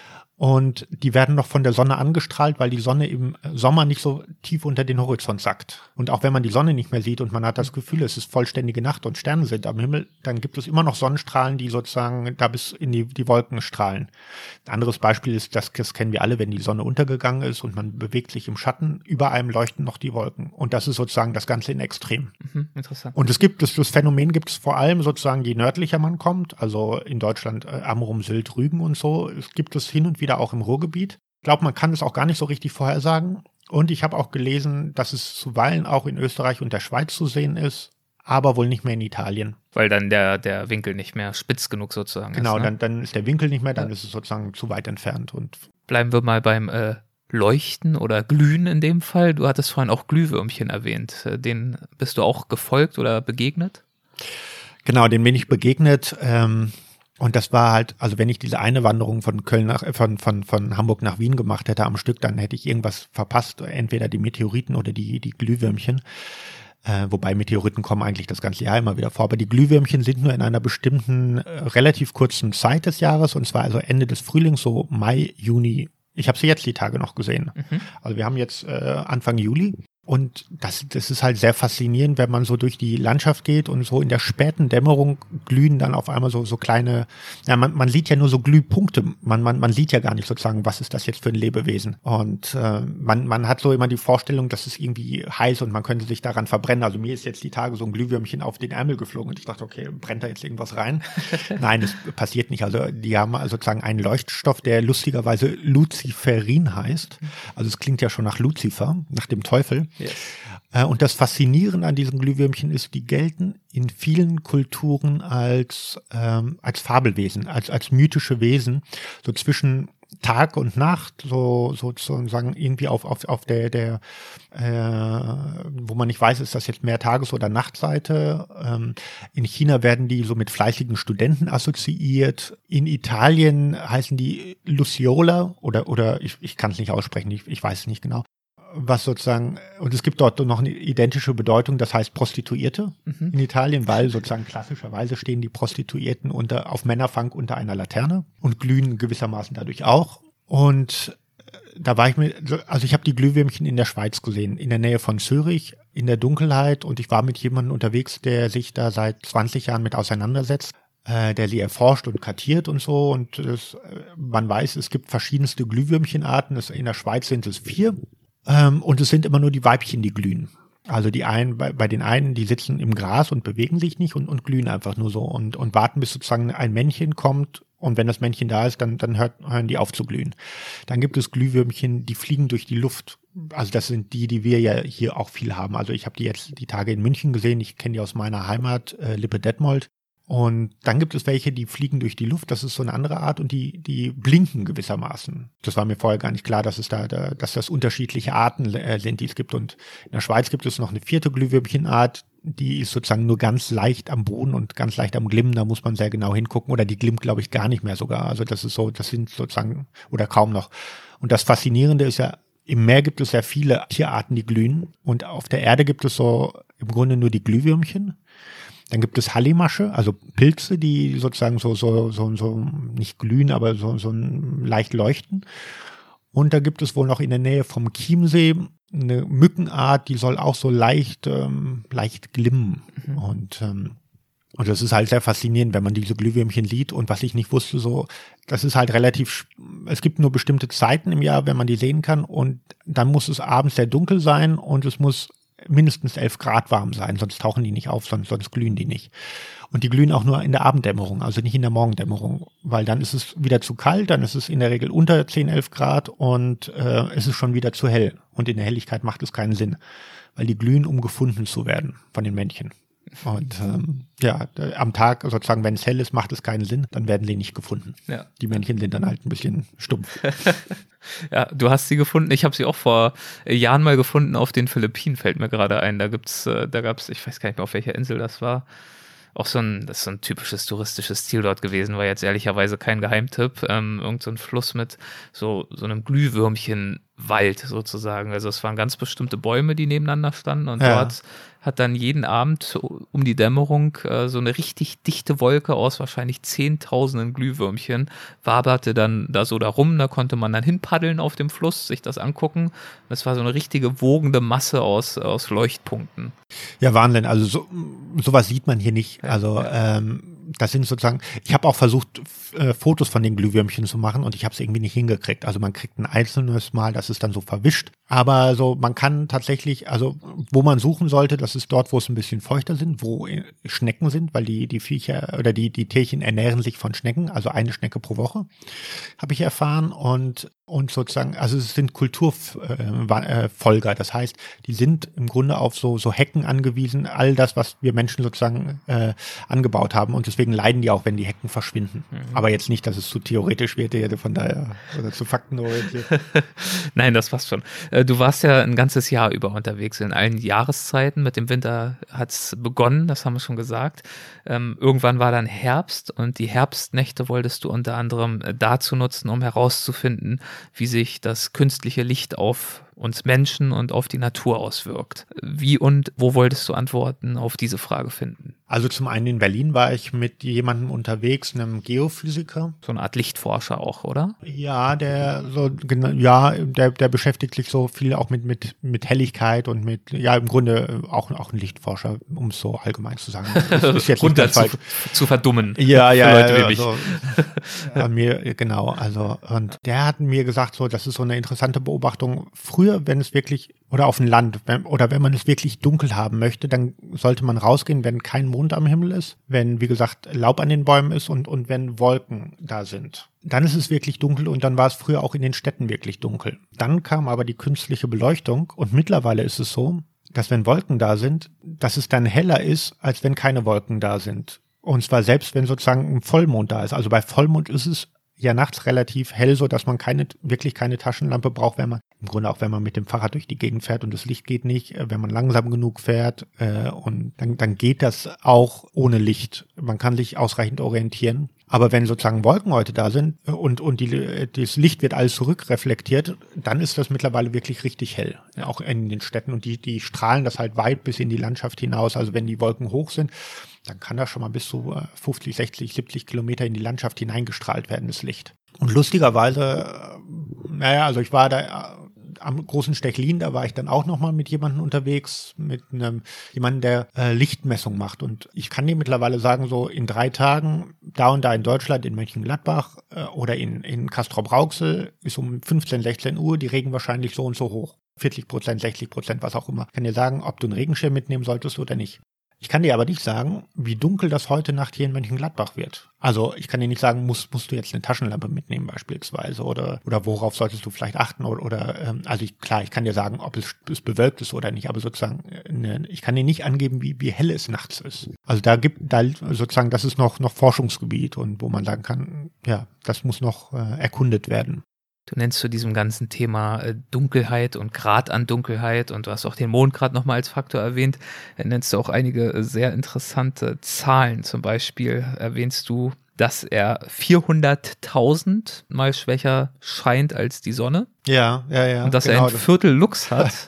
Und die werden noch von der Sonne angestrahlt, weil die Sonne im Sommer nicht so tief unter den Horizont sackt. Und auch wenn man die Sonne nicht mehr sieht und man hat das Gefühl, es ist vollständige Nacht und Sterne sind am Himmel, dann gibt es immer noch Sonnenstrahlen, die sozusagen da bis in die, die Wolken strahlen. Ein anderes Beispiel ist, das, das kennen wir alle, wenn die Sonne untergegangen ist und man bewegt sich im Schatten, über einem leuchten noch die Wolken. Und das ist sozusagen das Ganze in Extrem. Mhm, interessant. Und es gibt, das, das Phänomen gibt es vor allem sozusagen, je nördlicher man kommt, also in Deutschland äh, Amrum, Sylt, Rügen und so, es gibt es hin und wieder auch im Ruhrgebiet. Ich glaube, man kann es auch gar nicht so richtig vorhersagen. Und ich habe auch gelesen, dass es zuweilen auch in Österreich und der Schweiz zu sehen ist, aber wohl nicht mehr in Italien. Weil dann der, der Winkel nicht mehr spitz genug sozusagen genau, ist. Genau, ne? dann, dann ist der Winkel nicht mehr, dann ja. ist es sozusagen zu weit entfernt. Und bleiben wir mal beim äh, Leuchten oder Glühen in dem Fall. Du hattest vorhin auch Glühwürmchen erwähnt. Den bist du auch gefolgt oder begegnet? Genau, den bin ich begegnet. Ähm, Und das war halt, also wenn ich diese eine Wanderung von Köln nach, von, von, von Hamburg nach Wien gemacht hätte am Stück, dann hätte ich irgendwas verpasst, entweder die Meteoriten oder die, die Glühwürmchen. Äh, wobei Meteoriten kommen eigentlich das ganze Jahr immer wieder vor. Aber die Glühwürmchen sind nur in einer bestimmten, äh, relativ kurzen Zeit des Jahres, und zwar also Ende des Frühlings, so Mai, Juni. Ich habe sie jetzt die Tage noch gesehen. Mhm. Also wir haben jetzt äh, Anfang Juli. Und das, das ist halt sehr faszinierend, wenn man so durch die Landschaft geht und so in der späten Dämmerung glühen dann auf einmal so, so kleine, ja, man, man sieht ja nur so Glühpunkte. Man, man, man sieht ja gar nicht sozusagen, was ist das jetzt für ein Lebewesen. Und äh, man, man hat so immer die Vorstellung, dass es irgendwie heiß und man könnte sich daran verbrennen. Also mir ist jetzt die Tage so ein Glühwürmchen auf den Ärmel geflogen und ich dachte, okay, brennt da jetzt irgendwas rein? Nein, das passiert nicht. Also die haben sozusagen einen Leuchtstoff, der lustigerweise Luciferin heißt. Also es klingt ja schon nach Luzifer, nach dem Teufel. Yes. Und das Faszinierende an diesen Glühwürmchen ist, die gelten in vielen Kulturen als, ähm, als Fabelwesen, als, als mythische Wesen, so zwischen Tag und Nacht, so sozusagen irgendwie auf, auf, auf der, der äh, wo man nicht weiß, ist das jetzt mehr Tages- oder Nachtseite. Ähm, in China werden die so mit fleißigen Studenten assoziiert. In Italien heißen die Luciola oder, oder ich, ich kann es nicht aussprechen, ich, ich weiß es nicht genau. Was sozusagen, und es gibt dort noch eine identische Bedeutung, das heißt Prostituierte mhm. in Italien, weil sozusagen klassischerweise stehen die Prostituierten unter, auf Männerfang unter einer Laterne und glühen gewissermaßen dadurch auch. Und da war ich mir, also ich habe die Glühwürmchen in der Schweiz gesehen, in der Nähe von Zürich, in der Dunkelheit, und ich war mit jemandem unterwegs, der sich da seit zwanzig Jahren mit auseinandersetzt, äh, der sie erforscht und kartiert und so, und das, man weiß, es gibt verschiedenste Glühwürmchenarten, in der Schweiz sind es vier. Ähm, und es sind immer nur die Weibchen, die glühen. Also die einen, bei, bei den einen, die sitzen im Gras und bewegen sich nicht und, und glühen einfach nur so und, und warten, bis sozusagen ein Männchen kommt, und wenn das Männchen da ist, dann, dann hört, hören die auf zu glühen. Dann gibt es Glühwürmchen, die fliegen durch die Luft. Also das sind die, die wir ja hier auch viel haben. Also ich habe die jetzt die Tage in München gesehen, ich kenne die aus meiner Heimat, äh, Lippe-Detmold. Und dann gibt es welche, die fliegen durch die Luft, das ist so eine andere Art, und die die blinken gewissermaßen. Das war mir vorher gar nicht klar, dass es da, da dass das unterschiedliche Arten äh, sind, die es gibt. Und in der Schweiz gibt es noch eine vierte Glühwürmchenart, die ist sozusagen nur ganz leicht am Boden und ganz leicht am Glimmen, da muss man sehr genau hingucken, oder die glimmt, glaube ich, gar nicht mehr sogar. Also das ist so, das sind sozusagen, oder kaum noch. Und das Faszinierende ist ja, im Meer gibt es ja viele Tierarten, die glühen, und auf der Erde gibt es so im Grunde nur die Glühwürmchen. Dann gibt es Hallimasche, also Pilze, die sozusagen so, so, so, so nicht glühen, aber so, so leicht leuchten. Und da gibt es wohl noch in der Nähe vom Chiemsee eine Mückenart, die soll auch so leicht, ähm, leicht glimmen. Mhm. Und, ähm, und das ist halt sehr faszinierend, wenn man diese Glühwürmchen sieht. Und was ich nicht wusste, so, das ist halt relativ, es gibt nur bestimmte Zeiten im Jahr, wenn man die sehen kann. Und dann muss es abends sehr dunkel sein und es muss mindestens elf Grad warm sein, sonst tauchen die nicht auf, sonst, sonst glühen die nicht. Und die glühen auch nur in der Abenddämmerung, also nicht in der Morgendämmerung, weil dann ist es wieder zu kalt, dann ist es in der Regel unter zehn, elf Grad und äh, es ist schon wieder zu hell. Und in der Helligkeit macht es keinen Sinn, weil die glühen, um gefunden zu werden von den Männchen. Und ähm, ja, am Tag sozusagen, wenn es hell ist, macht es keinen Sinn, dann werden sie nicht gefunden. Ja. Die Männchen sind dann halt ein bisschen stumpf. Ja, du hast sie gefunden. Ich habe sie auch vor Jahren mal gefunden auf den Philippinen, fällt mir gerade ein. Da gibt's, da gab's, ich weiß gar nicht mehr, auf welcher Insel das war. Auch so ein, das ist so ein typisches touristisches Ziel dort gewesen, war jetzt ehrlicherweise kein Geheimtipp. Ähm, irgend so ein Fluss mit so, so einem Glühwürmchenwald sozusagen. Also es waren ganz bestimmte Bäume, die nebeneinander standen und ja. Dort hat dann jeden Abend um die Dämmerung äh, so eine richtig dichte Wolke aus wahrscheinlich zehntausenden Glühwürmchen waberte dann da so da rum. Da konnte man dann hinpaddeln auf dem Fluss, sich das angucken. Das war so eine richtige wogende Masse aus, aus Leuchtpunkten. Ja, Wahnsinn. Also so, sowas sieht man hier nicht. Also ähm, das sind sozusagen, ich habe auch versucht, äh, Fotos von den Glühwürmchen zu machen und ich habe es irgendwie nicht hingekriegt. Also man kriegt ein einzelnes Mal, das ist dann so verwischt. Aber so, man kann tatsächlich, also wo man suchen sollte, das ist dort, wo es ein bisschen feuchter sind, wo Schnecken sind, weil die die Viecher oder die die Tierchen ernähren sich von Schnecken, also eine Schnecke pro Woche, habe ich erfahren. Und und sozusagen, also es sind Kulturfolger, das heißt, die sind im Grunde auf so so Hecken angewiesen, all das, was wir Menschen sozusagen äh, angebaut haben, und deswegen leiden die auch, wenn die Hecken verschwinden. Mhm. Aber jetzt nicht, dass es zu theoretisch wird, von daher, oder zu faktenorientiert. Nein, das passt schon. Du warst ja ein ganzes Jahr über unterwegs, in allen Jahreszeiten. Mit dem Winter hat es begonnen, das haben wir schon gesagt. Ähm, irgendwann war dann Herbst und die Herbstnächte wolltest du unter anderem dazu nutzen, um herauszufinden, wie sich das künstliche Licht auf uns Menschen und auf die Natur auswirkt. Wie und wo wolltest du Antworten auf diese Frage finden? Also zum einen in Berlin war ich mit jemandem unterwegs, einem Geophysiker. So eine Art Lichtforscher auch, oder? Ja, der so ja, der der beschäftigt sich so viel auch mit mit mit Helligkeit und mit, ja, im Grunde auch auch ein Lichtforscher, um es so allgemein zu sagen. Das ist jetzt runter zu, zu verdummen. Ja, ja, für Leute wie mich. Also, ja, mir genau, also und der hat mir gesagt, so, das ist so eine interessante Beobachtung. Früher, wenn es wirklich, oder auf dem Land, wenn, oder wenn man es wirklich dunkel haben möchte, dann sollte man rausgehen, wenn kein Mond am Himmel ist, wenn, wie gesagt, Laub an den Bäumen ist und, und wenn Wolken da sind. Dann ist es wirklich dunkel und dann war es früher auch in den Städten wirklich dunkel. Dann kam aber die künstliche Beleuchtung und mittlerweile ist es so, dass wenn Wolken da sind, dass es dann heller ist, als wenn keine Wolken da sind. Und zwar selbst, wenn sozusagen ein Vollmond da ist. Also bei Vollmond ist es ja nachts relativ hell, so dass man keine, wirklich keine Taschenlampe braucht, wenn man, im Grunde auch wenn man mit dem Fahrrad durch die Gegend fährt und das Licht geht nicht, wenn man langsam genug fährt, äh, und dann, dann geht das auch ohne Licht. Man kann sich ausreichend orientieren. Aber wenn sozusagen Wolken heute da sind und, und die, das Licht wird alles zurückreflektiert, dann ist das mittlerweile wirklich richtig hell, ja, auch in den Städten. Und die, die strahlen das halt weit bis in die Landschaft hinaus. Also wenn die Wolken hoch sind, dann kann das schon mal bis zu fünfzig, sechzig, siebzig Kilometer in die Landschaft hineingestrahlt werden, das Licht. Und lustigerweise, naja, also ich war da am großen Stechlin, da war ich dann auch nochmal mit jemandem unterwegs, mit einem jemandem, der äh, Lichtmessung macht. Und ich kann dir mittlerweile sagen, so in drei Tagen, da und da in Deutschland, in Mönchengladbach äh, oder in, in Castrop-Rauxel, ist um fünfzehn, sechzehn Uhr die Regen wahrscheinlich so und so hoch. vierzig Prozent, sechzig Prozent, was auch immer. Ich kann dir sagen, ob du einen Regenschirm mitnehmen solltest oder nicht. Ich kann dir aber nicht sagen, wie dunkel das heute Nacht hier in Mönchengladbach wird. Also ich kann dir nicht sagen, musst, musst du jetzt eine Taschenlampe mitnehmen beispielsweise oder oder worauf solltest du vielleicht achten oder, oder ähm, also ich, klar, ich kann dir sagen, ob es, es bewölkt ist oder nicht, aber sozusagen ne, ich kann dir nicht angeben, wie wie hell es nachts ist. Also da gibt da sozusagen, das ist noch noch Forschungsgebiet und wo man sagen kann, ja, das muss noch äh, erkundet werden. Du nennst zu diesem ganzen Thema äh, Dunkelheit und Grad an Dunkelheit und du hast auch den Mond gerade nochmal als Faktor erwähnt. Dann nennst du auch einige äh, sehr interessante Zahlen. Zum Beispiel erwähnst du, dass er vierhunderttausend mal schwächer scheint als die Sonne. Ja, ja, ja. Und dass genau, er ein Viertel Lux hat.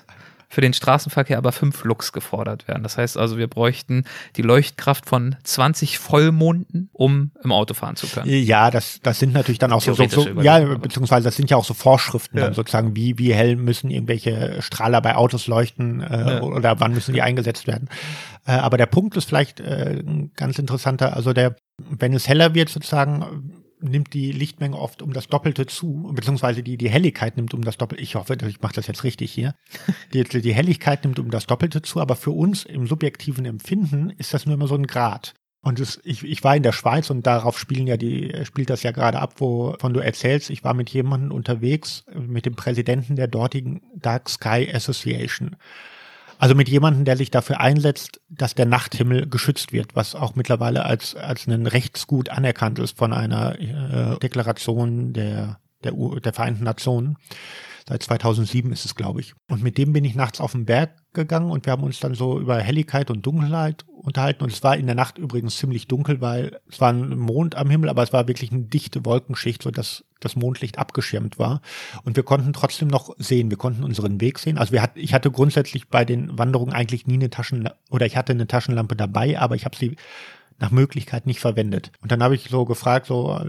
für den Straßenverkehr aber fünf Lux gefordert werden. Das heißt also, wir bräuchten die Leuchtkraft von zwanzig Vollmonden, um im Auto fahren zu können. Ja, das, das sind natürlich dann auch so, so, so ja, beziehungsweise das sind ja auch so Vorschriften ja. dann sozusagen, wie, wie hell müssen irgendwelche Strahler bei Autos leuchten äh, ja. oder wann müssen die eingesetzt werden. Äh, aber der Punkt ist vielleicht äh, ein ganz interessanter, also der, wenn es heller wird sozusagen, nimmt die Lichtmenge oft um das Doppelte zu, beziehungsweise die, die Helligkeit nimmt um das Doppelte, ich hoffe, ich mache das jetzt richtig hier, die, die Helligkeit nimmt um das Doppelte zu, aber für uns im subjektiven Empfinden ist das nur immer so ein Grad. Und das, ich, ich war in der Schweiz und darauf spielen ja die, spielt das ja gerade ab, wovon du erzählst. Ich war mit jemandem unterwegs, mit dem Präsidenten der dortigen Dark Sky Association. Also mit jemandem, der sich dafür einsetzt, dass der Nachthimmel geschützt wird, was auch mittlerweile als als ein Rechtsgut anerkannt ist von einer äh, Deklaration der der, U- der Vereinten Nationen. Seit zweitausendsieben ist es, glaube ich. Und mit dem bin ich nachts auf den Berg gegangen und wir haben uns dann so über Helligkeit und Dunkelheit unterhalten. Und es war in der Nacht übrigens ziemlich dunkel, weil es war ein Mond am Himmel, aber es war wirklich eine dichte Wolkenschicht, sodass das Mondlicht abgeschirmt war. Und wir konnten trotzdem noch sehen, wir konnten unseren Weg sehen. Also wir hat, ich hatte grundsätzlich bei den Wanderungen eigentlich nie eine Taschenlampe, oder ich hatte eine Taschenlampe dabei, aber ich habe sie nach Möglichkeit nicht verwendet. Und dann habe ich so gefragt, so,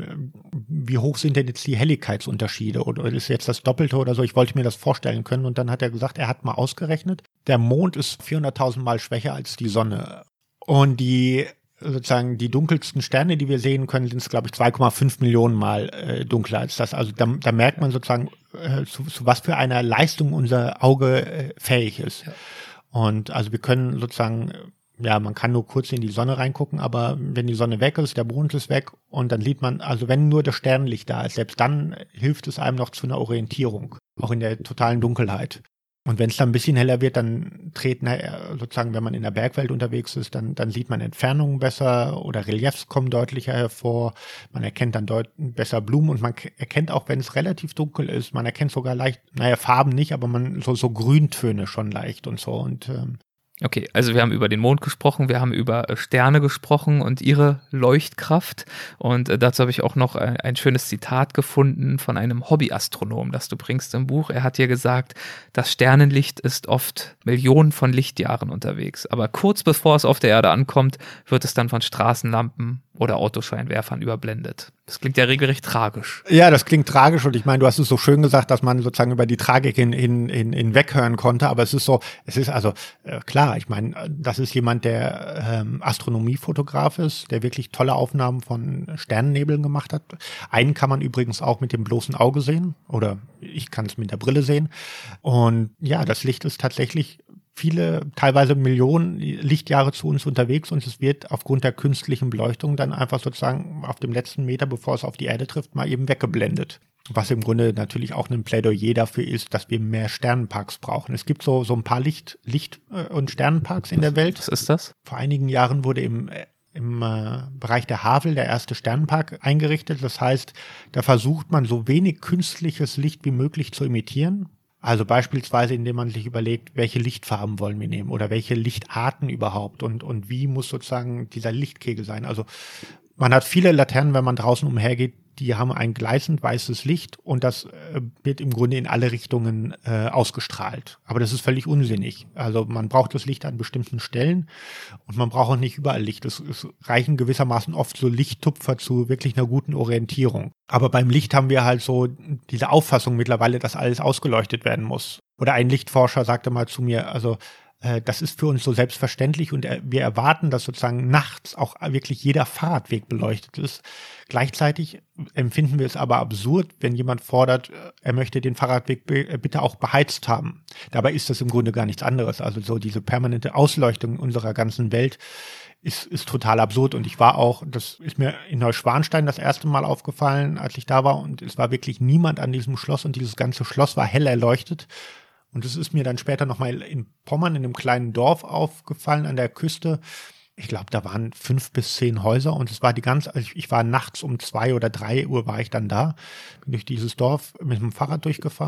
wie hoch sind denn jetzt die Helligkeitsunterschiede? Oder ist jetzt das Doppelte oder so? Ich wollte mir das vorstellen können. Und dann hat er gesagt, er hat mal ausgerechnet, der Mond ist vierhunderttausend Mal schwächer als die Sonne. Und die, sozusagen, die dunkelsten Sterne, die wir sehen können, sind es, glaube ich, zwei Komma fünf Millionen Mal äh, dunkler als das. Also da, da merkt man sozusagen, äh, zu, zu was für einer Leistung unser Auge äh, fähig ist. Ja. Und also wir können sozusagen, ja, man kann nur kurz in die Sonne reingucken, aber wenn die Sonne weg ist, der Mond ist weg und dann sieht man, also wenn nur das Sternenlicht da ist, selbst dann hilft es einem noch zu einer Orientierung, auch in der totalen Dunkelheit. Und wenn es dann ein bisschen heller wird, dann treten sozusagen, wenn man in der Bergwelt unterwegs ist, dann, dann sieht man Entfernungen besser oder Reliefs kommen deutlicher hervor. Man erkennt dann deut- besser Blumen und man k- erkennt auch, wenn es relativ dunkel ist, man erkennt sogar leicht, naja, Farben nicht, aber man so, so Grüntöne schon leicht und so und ähm, Okay, also wir haben über den Mond gesprochen, wir haben über Sterne gesprochen und ihre Leuchtkraft und äh, dazu habe ich auch noch ein, ein schönes Zitat gefunden von einem Hobbyastronom, das du bringst im Buch. Er hat hier gesagt, das Sternenlicht ist oft Millionen von Lichtjahren unterwegs, aber kurz bevor es auf der Erde ankommt, wird es dann von Straßenlampen oder Autoscheinwerfern überblendet. Das klingt ja regelrecht tragisch. Ja, das klingt tragisch und ich meine, du hast es so schön gesagt, dass man sozusagen über die Tragik hin, hin, hin, hinweghören konnte, aber es ist so, es ist also äh, klar, ich meine, das ist jemand, der ähm, Astronomiefotograf ist, der wirklich tolle Aufnahmen von Sternennebeln gemacht hat. Einen kann man übrigens auch mit dem bloßen Auge sehen oder ich kann es mit der Brille sehen und ja, das Licht ist tatsächlich viele, teilweise Millionen Lichtjahre zu uns unterwegs und es wird aufgrund der künstlichen Beleuchtung dann einfach sozusagen auf dem letzten Meter, bevor es auf die Erde trifft, mal eben weggeblendet. Was im Grunde natürlich auch ein Plädoyer dafür ist, dass wir mehr Sternenparks brauchen. Es gibt so, so ein paar Licht, Licht- und Sternenparks in der Welt. Was ist das? Vor einigen Jahren wurde im, im äh, Bereich der Havel der erste Sternenpark eingerichtet. Das heißt, da versucht man so wenig künstliches Licht wie möglich zu imitieren. Also beispielsweise, indem man sich überlegt, welche Lichtfarben wollen wir nehmen oder welche Lichtarten überhaupt und, und wie muss sozusagen dieser Lichtkegel sein. Also man hat viele Laternen, wenn man draußen umhergeht, die haben ein gleißend weißes Licht und das äh, wird im Grunde in alle Richtungen äh, ausgestrahlt. Aber das ist völlig unsinnig. Also man braucht das Licht an bestimmten Stellen und man braucht auch nicht überall Licht. Es, es reichen gewissermaßen oft so Lichttupfer zu wirklich einer guten Orientierung. Aber beim Licht haben wir halt so diese Auffassung mittlerweile, dass alles ausgeleuchtet werden muss. Oder ein Lichtforscher sagte mal zu mir, also das ist für uns so selbstverständlich und wir erwarten, dass sozusagen nachts auch wirklich jeder Fahrradweg beleuchtet ist. Gleichzeitig empfinden wir es aber absurd, wenn jemand fordert, er möchte den Fahrradweg bitte auch beheizt haben. Dabei ist das im Grunde gar nichts anderes. Also so diese permanente Ausleuchtung unserer ganzen Welt ist, ist total absurd. Und ich war auch, das ist mir in Neuschwanstein das erste Mal aufgefallen, als ich da war und es war wirklich niemand an diesem Schloss und dieses ganze Schloss war hell erleuchtet. Und es ist mir dann später nochmal in Pommern, in einem kleinen Dorf aufgefallen an der Küste. Ich glaube, da waren fünf bis zehn Häuser und es war die ganze, also ich war nachts um zwei oder drei Uhr war ich dann da, bin durch dieses Dorf mit dem Fahrrad durchgefahren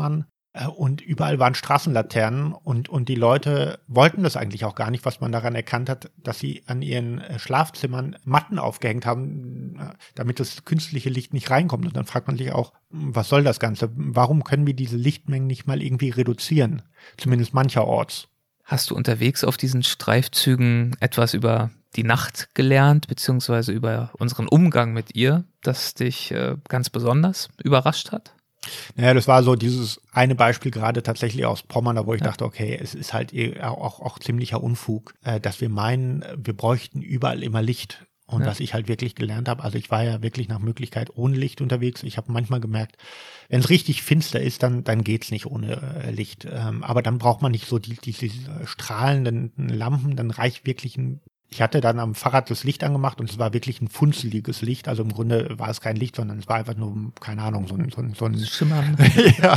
Und überall waren Straßenlaternen und, und die Leute wollten das eigentlich auch gar nicht, was man daran erkannt hat, dass sie an ihren Schlafzimmern Matten aufgehängt haben, damit das künstliche Licht nicht reinkommt. Und dann fragt man sich auch, was soll das Ganze? Warum können wir diese Lichtmengen nicht mal irgendwie reduzieren? Zumindest mancherorts. Hast du unterwegs auf diesen Streifzügen etwas über die Nacht gelernt, beziehungsweise über unseren Umgang mit ihr, das dich äh, ganz besonders überrascht hat? Naja, das war so dieses eine Beispiel gerade tatsächlich aus Pommern, da wo ich ja. dachte, okay, es ist halt auch, auch ziemlicher Unfug, äh, dass wir meinen, wir bräuchten überall immer Licht. Und ja. was ich halt wirklich gelernt habe, also ich war ja wirklich nach Möglichkeit ohne Licht unterwegs. Ich habe manchmal gemerkt, wenn es richtig finster ist, dann dann geht's nicht ohne äh, Licht. Ähm, aber dann braucht man nicht so die, die, diese strahlenden Lampen, dann reicht wirklich ein Ich hatte dann am Fahrrad das Licht angemacht und es war wirklich ein funzeliges Licht. Also im Grunde war es kein Licht, sondern es war einfach nur, keine Ahnung, so ein, so ein, so ein Schimmern. ja,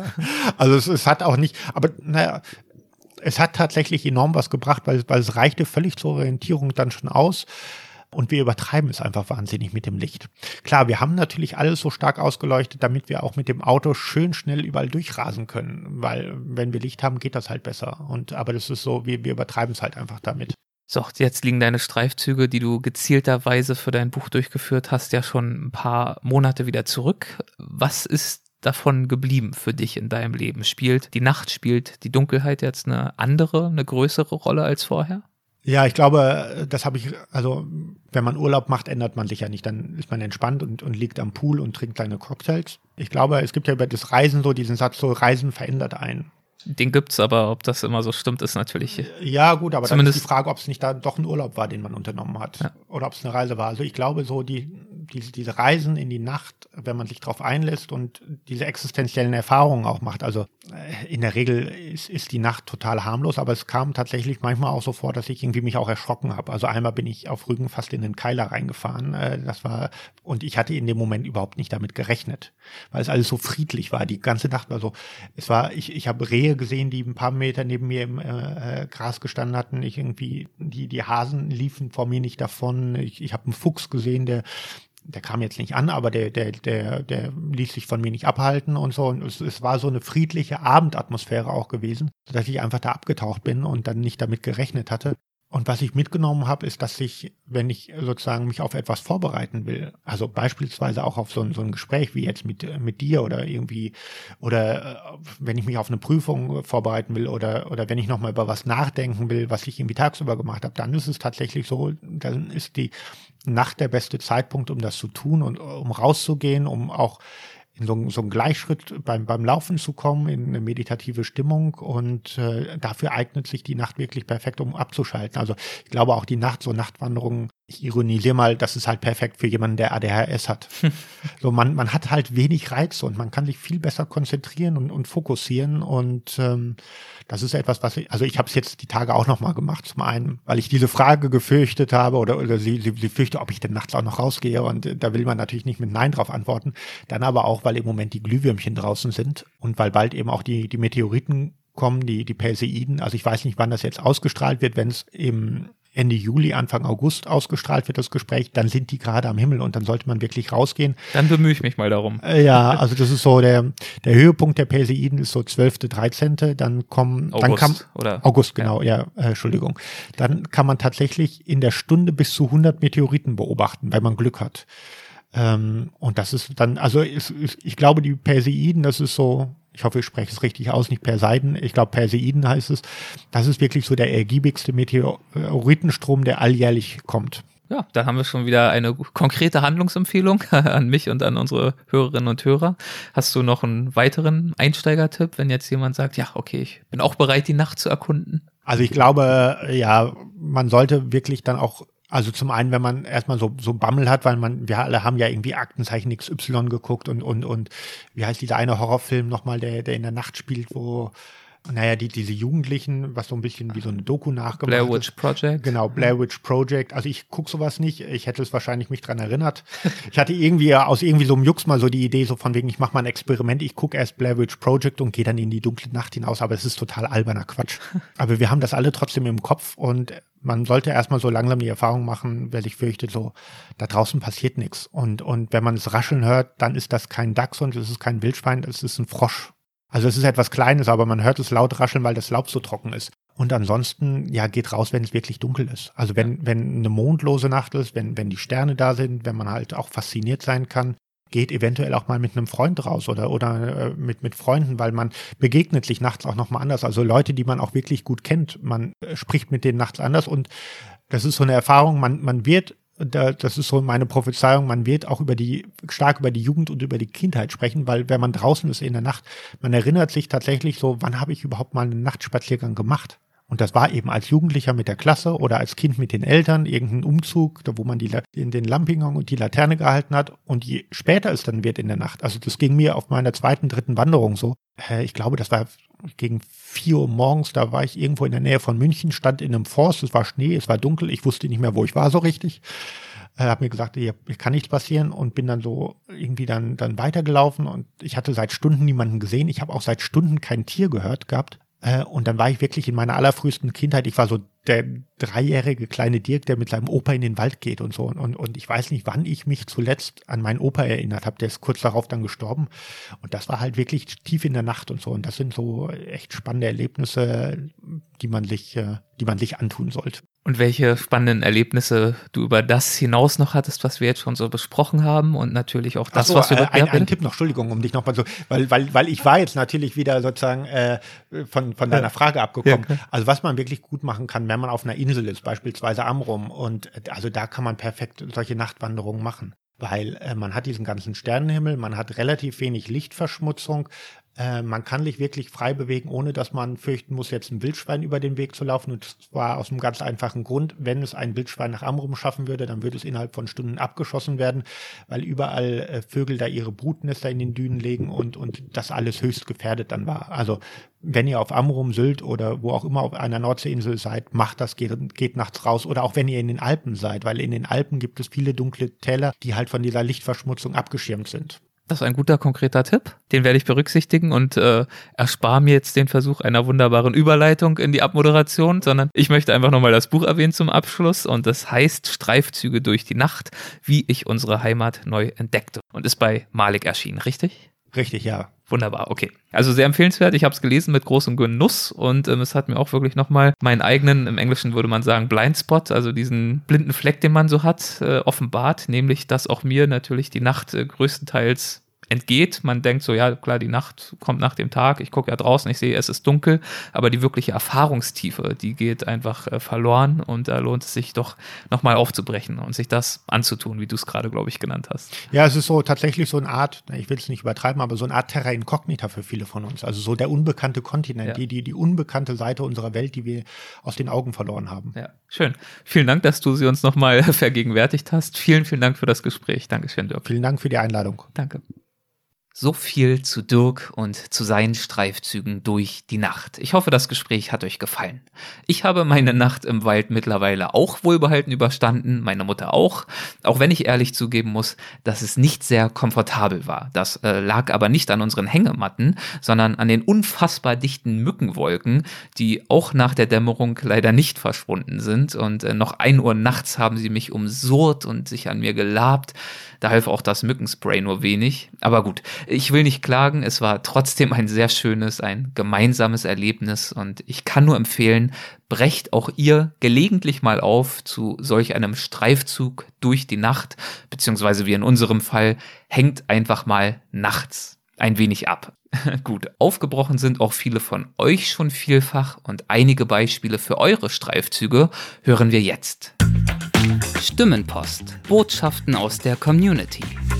also es, es hat auch nicht, aber naja, es hat tatsächlich enorm was gebracht, weil, weil es reichte völlig zur Orientierung dann schon aus. Und wir übertreiben es einfach wahnsinnig mit dem Licht. Klar, wir haben natürlich alles so stark ausgeleuchtet, damit wir auch mit dem Auto schön schnell überall durchrasen können. Weil wenn wir Licht haben, geht das halt besser. Und aber das ist so, wir, wir übertreiben es halt einfach damit. So, jetzt liegen deine Streifzüge, die du gezielterweise für dein Buch durchgeführt hast, ja schon ein paar Monate wieder zurück. Was ist davon geblieben für dich in deinem Leben? Spielt die Nacht, spielt die Dunkelheit jetzt eine andere, eine größere Rolle als vorher? Ja, ich glaube, das habe ich, also wenn man Urlaub macht, ändert man sich ja nicht. Dann ist man entspannt und, und liegt am Pool und trinkt kleine Cocktails. Ich glaube, es gibt ja über das Reisen so diesen Satz, so Reisen verändert einen. Den gibt's, aber ob das immer so stimmt, ist natürlich. Ja, gut, aber dann zumindest ist die Frage, ob es nicht da doch ein Urlaub war, den man unternommen hat. Ja. Oder ob es eine Reise war. Also ich glaube, so die, diese, diese Reisen in die Nacht, wenn man sich drauf einlässt und diese existenziellen Erfahrungen auch macht. Also in der Regel ist, ist die Nacht total harmlos, aber es kam tatsächlich manchmal auch so vor, dass ich irgendwie mich auch erschrocken habe. Also einmal bin ich auf Rügen fast in den Keiler reingefahren. Das war, und ich hatte in dem Moment überhaupt nicht damit gerechnet, weil es alles so friedlich war. Die ganze Nacht war so, es war, ich, ich habe Rehe gesehen, die ein paar Meter neben mir im äh, Gras gestanden hatten. Ich irgendwie, die, die Hasen liefen vor mir nicht davon. Ich, ich habe einen Fuchs gesehen, der, der kam jetzt nicht an, aber der, der, der, der ließ sich von mir nicht abhalten und so. Und es, es war so eine friedliche Abendatmosphäre auch gewesen, dass ich einfach da abgetaucht bin und dann nicht damit gerechnet hatte. Und was ich mitgenommen habe, ist, dass ich, wenn ich sozusagen mich auf etwas vorbereiten will, also beispielsweise auch auf so ein, so ein Gespräch wie jetzt mit, mit dir oder irgendwie, oder äh, wenn ich mich auf eine Prüfung vorbereiten will oder, oder wenn ich nochmal über was nachdenken will, was ich irgendwie tagsüber gemacht habe, dann ist es tatsächlich so, dann ist die Nacht der beste Zeitpunkt, um das zu tun und um rauszugehen, um auch in so, so einen Gleichschritt beim, beim Laufen zu kommen, in eine meditative Stimmung, und äh, dafür eignet sich die Nacht wirklich perfekt, um abzuschalten. Also ich glaube auch die Nacht, so Nachtwanderungen, ich ironisiere mal, das ist halt perfekt für jemanden, der A D H S hat. So man, man hat halt wenig Reize und man kann sich viel besser konzentrieren und, und fokussieren, und ähm, das ist etwas, was ich, also ich habe es jetzt die Tage auch nochmal gemacht, zum einen, weil ich diese Frage gefürchtet habe oder, oder sie, sie, sie fürchte, ob ich denn nachts auch noch rausgehe, und äh, da will man natürlich nicht mit Nein drauf antworten. Dann aber auch, weil im Moment die Glühwürmchen draußen sind und weil bald eben auch die, die Meteoriten kommen, die, die Perseiden. Also ich weiß nicht, wann das jetzt ausgestrahlt wird, wenn es im Ende Juli, Anfang August ausgestrahlt wird, das Gespräch, dann sind die gerade am Himmel und dann sollte man wirklich rausgehen. Dann bemühe ich mich mal darum. Ja, also das ist so, der, der Höhepunkt der Perseiden ist so zwölfte, dreizehnte Dann kommen, August, dann kann, oder? August, genau, ja, ja äh, Entschuldigung. Dann kann man tatsächlich in der Stunde bis zu hundert Meteoriten beobachten, wenn man Glück hat. Ähm, und das ist dann, also ist, ist, ich glaube, die Perseiden, das ist so, ich hoffe, ich spreche es richtig aus, nicht Perseiden, ich glaube Perseiden heißt es, das ist wirklich so der ergiebigste Meteoritenstrom, der alljährlich kommt. Ja, da haben wir schon wieder eine konkrete Handlungsempfehlung an mich und an unsere Hörerinnen und Hörer. Hast du noch einen weiteren Einsteigertipp, wenn jetzt jemand sagt, ja, okay, ich bin auch bereit, die Nacht zu erkunden? Also ich glaube, ja, man sollte wirklich dann auch, also zum einen, wenn man erstmal so so Bammel hat, weil man, wir alle haben ja irgendwie Aktenzeichen X Y geguckt und und und wie heißt dieser eine Horrorfilm nochmal, der der in der Nacht spielt, wo, naja, die diese Jugendlichen, was so ein bisschen wie so eine Doku nachgemacht Blair Witch Project. Genau, Blair Witch Project. Also ich gucke sowas nicht. Ich hätte es wahrscheinlich mich dran erinnert. Ich hatte irgendwie aus irgendwie so einem Jux mal so die Idee, so von wegen, ich mache mal ein Experiment. Ich gucke erst Blair Witch Project und gehe dann in die dunkle Nacht hinaus. Aber es ist total alberner Quatsch. Aber wir haben das alle trotzdem im Kopf, und man sollte erstmal so langsam die Erfahrung machen, wer sich fürchtet, so, da draußen passiert nichts. Und, und wenn man es rascheln hört, dann ist das kein Dachs und es ist kein Wildschwein, es ist ein Frosch. Also es ist etwas Kleines, aber man hört es laut rascheln, weil das Laub so trocken ist. Und ansonsten, ja, geht raus, wenn es wirklich dunkel ist. Also wenn, wenn eine mondlose Nacht ist, wenn, wenn die Sterne da sind, wenn man halt auch fasziniert sein kann, geht eventuell auch mal mit einem Freund raus oder, oder äh, mit, mit Freunden, weil man begegnet sich nachts auch nochmal anders. Also Leute, die man auch wirklich gut kennt, man äh, spricht mit denen nachts anders und das ist so eine Erfahrung, man, man wird, da, das ist so meine Prophezeiung, man wird auch über die, stark über die Jugend und über die Kindheit sprechen, weil wenn man draußen ist in der Nacht, man erinnert sich tatsächlich so, wann habe ich überhaupt mal einen Nachtspaziergang gemacht? Und das war eben als Jugendlicher mit der Klasse oder als Kind mit den Eltern, irgendein Umzug, da wo man die in den Lampion und die Laterne gehalten hat. Und je später es dann wird in der Nacht, also das ging mir auf meiner zweiten, dritten Wanderung so. Äh, ich glaube, das war gegen vier Uhr morgens, da war ich irgendwo in der Nähe von München, stand in einem Forst, es war Schnee, es war dunkel, ich wusste nicht mehr, wo ich war so richtig. Äh, habe mir gesagt, hier kann nichts passieren und bin dann so irgendwie dann, dann weitergelaufen und ich hatte seit Stunden niemanden gesehen. Ich habe auch seit Stunden kein Tier gehört gehabt. Und dann war ich wirklich in meiner allerfrühesten Kindheit, ich war so der dreijährige kleine Dirk, der mit seinem Opa in den Wald geht und so. Und, und ich weiß nicht, wann ich mich zuletzt an meinen Opa erinnert habe. Der ist kurz darauf dann gestorben. Und das war halt wirklich tief in der Nacht und so. Und das sind so echt spannende Erlebnisse, die man sich, die man sich antun sollte. Und welche spannenden Erlebnisse du über das hinaus noch hattest, was wir jetzt schon so besprochen haben und natürlich auch das, so, was wir... Äh, ein, ein Tipp noch, Entschuldigung, um dich nochmal so, weil, weil, weil ich war jetzt natürlich wieder sozusagen äh, von, von deiner Frage abgekommen. Ja, also was man wirklich gut machen kann, wenn man auf einer Insel ist, beispielsweise Amrum, und also da kann man perfekt solche Nachtwanderungen machen, weil äh, man hat diesen ganzen Sternenhimmel, man hat relativ wenig Lichtverschmutzung, Äh, man kann sich wirklich frei bewegen, ohne dass man fürchten muss, jetzt ein Wildschwein über den Weg zu laufen. Und zwar aus einem ganz einfachen Grund. Wenn es ein Wildschwein nach Amrum schaffen würde, dann würde es innerhalb von Stunden abgeschossen werden, weil überall äh, Vögel da ihre Brutnester in den Dünen legen und, und das alles höchst gefährdet dann war. Also wenn ihr auf Amrum, Sylt oder wo auch immer auf einer Nordseeinsel seid, macht das, geht, geht nachts raus. Oder auch wenn ihr in den Alpen seid, weil in den Alpen gibt es viele dunkle Täler, die halt von dieser Lichtverschmutzung abgeschirmt sind. Das ist ein guter, konkreter Tipp. Den werde ich berücksichtigen und äh, erspare mir jetzt den Versuch einer wunderbaren Überleitung in die Abmoderation, sondern ich möchte einfach nochmal das Buch erwähnen zum Abschluss und das heißt Streifzüge durch die Nacht, wie ich unsere Heimat neu entdeckte und ist bei Malik erschienen, richtig? Richtig, ja. Wunderbar, okay. Also sehr empfehlenswert. Ich habe es gelesen mit großem Genuss und ähm, es hat mir auch wirklich nochmal meinen eigenen, im Englischen würde man sagen, Blindspot, also diesen blinden Fleck, den man so hat, äh, offenbart, nämlich, dass auch mir natürlich die Nacht äh, größtenteils entgeht. Man denkt so, ja klar, die Nacht kommt nach dem Tag, ich gucke ja draußen, ich sehe, es ist dunkel, aber die wirkliche Erfahrungstiefe, die geht einfach äh, verloren und da lohnt es sich doch nochmal aufzubrechen und sich das anzutun, wie du es gerade, glaube ich, genannt hast. Ja, es ist so tatsächlich so eine Art, ich will es nicht übertreiben, aber so eine Art Terra Incognita für viele von uns. Also so der unbekannte Kontinent, ja. die, die, die unbekannte Seite unserer Welt, die wir aus den Augen verloren haben. Ja, schön. Vielen Dank, dass du sie uns nochmal vergegenwärtigt hast. Vielen, vielen Dank für das Gespräch. Dankeschön, Dirk. Vielen Dank für die Einladung. Danke. So viel zu Dirk und zu seinen Streifzügen durch die Nacht. Ich hoffe, das Gespräch hat euch gefallen. Ich habe meine Nacht im Wald mittlerweile auch wohlbehalten überstanden, meine Mutter auch, auch wenn ich ehrlich zugeben muss, dass es nicht sehr komfortabel war. Das äh, lag aber nicht an unseren Hängematten, sondern an den unfassbar dichten Mückenwolken, die auch nach der Dämmerung leider nicht verschwunden sind und äh, noch ein Uhr nachts haben sie mich umsurrt und sich an mir gelabt. Da half auch das Mückenspray nur wenig, aber gut. Ich will nicht klagen, es war trotzdem ein sehr schönes, ein gemeinsames Erlebnis und ich kann nur empfehlen, brecht auch ihr gelegentlich mal auf zu solch einem Streifzug durch die Nacht, beziehungsweise wie in unserem Fall, hängt einfach mal nachts ein wenig ab. Gut, aufgebrochen sind auch viele von euch schon vielfach und einige Beispiele für eure Streifzüge hören wir jetzt. Stimmenpost, Botschaften aus der Community.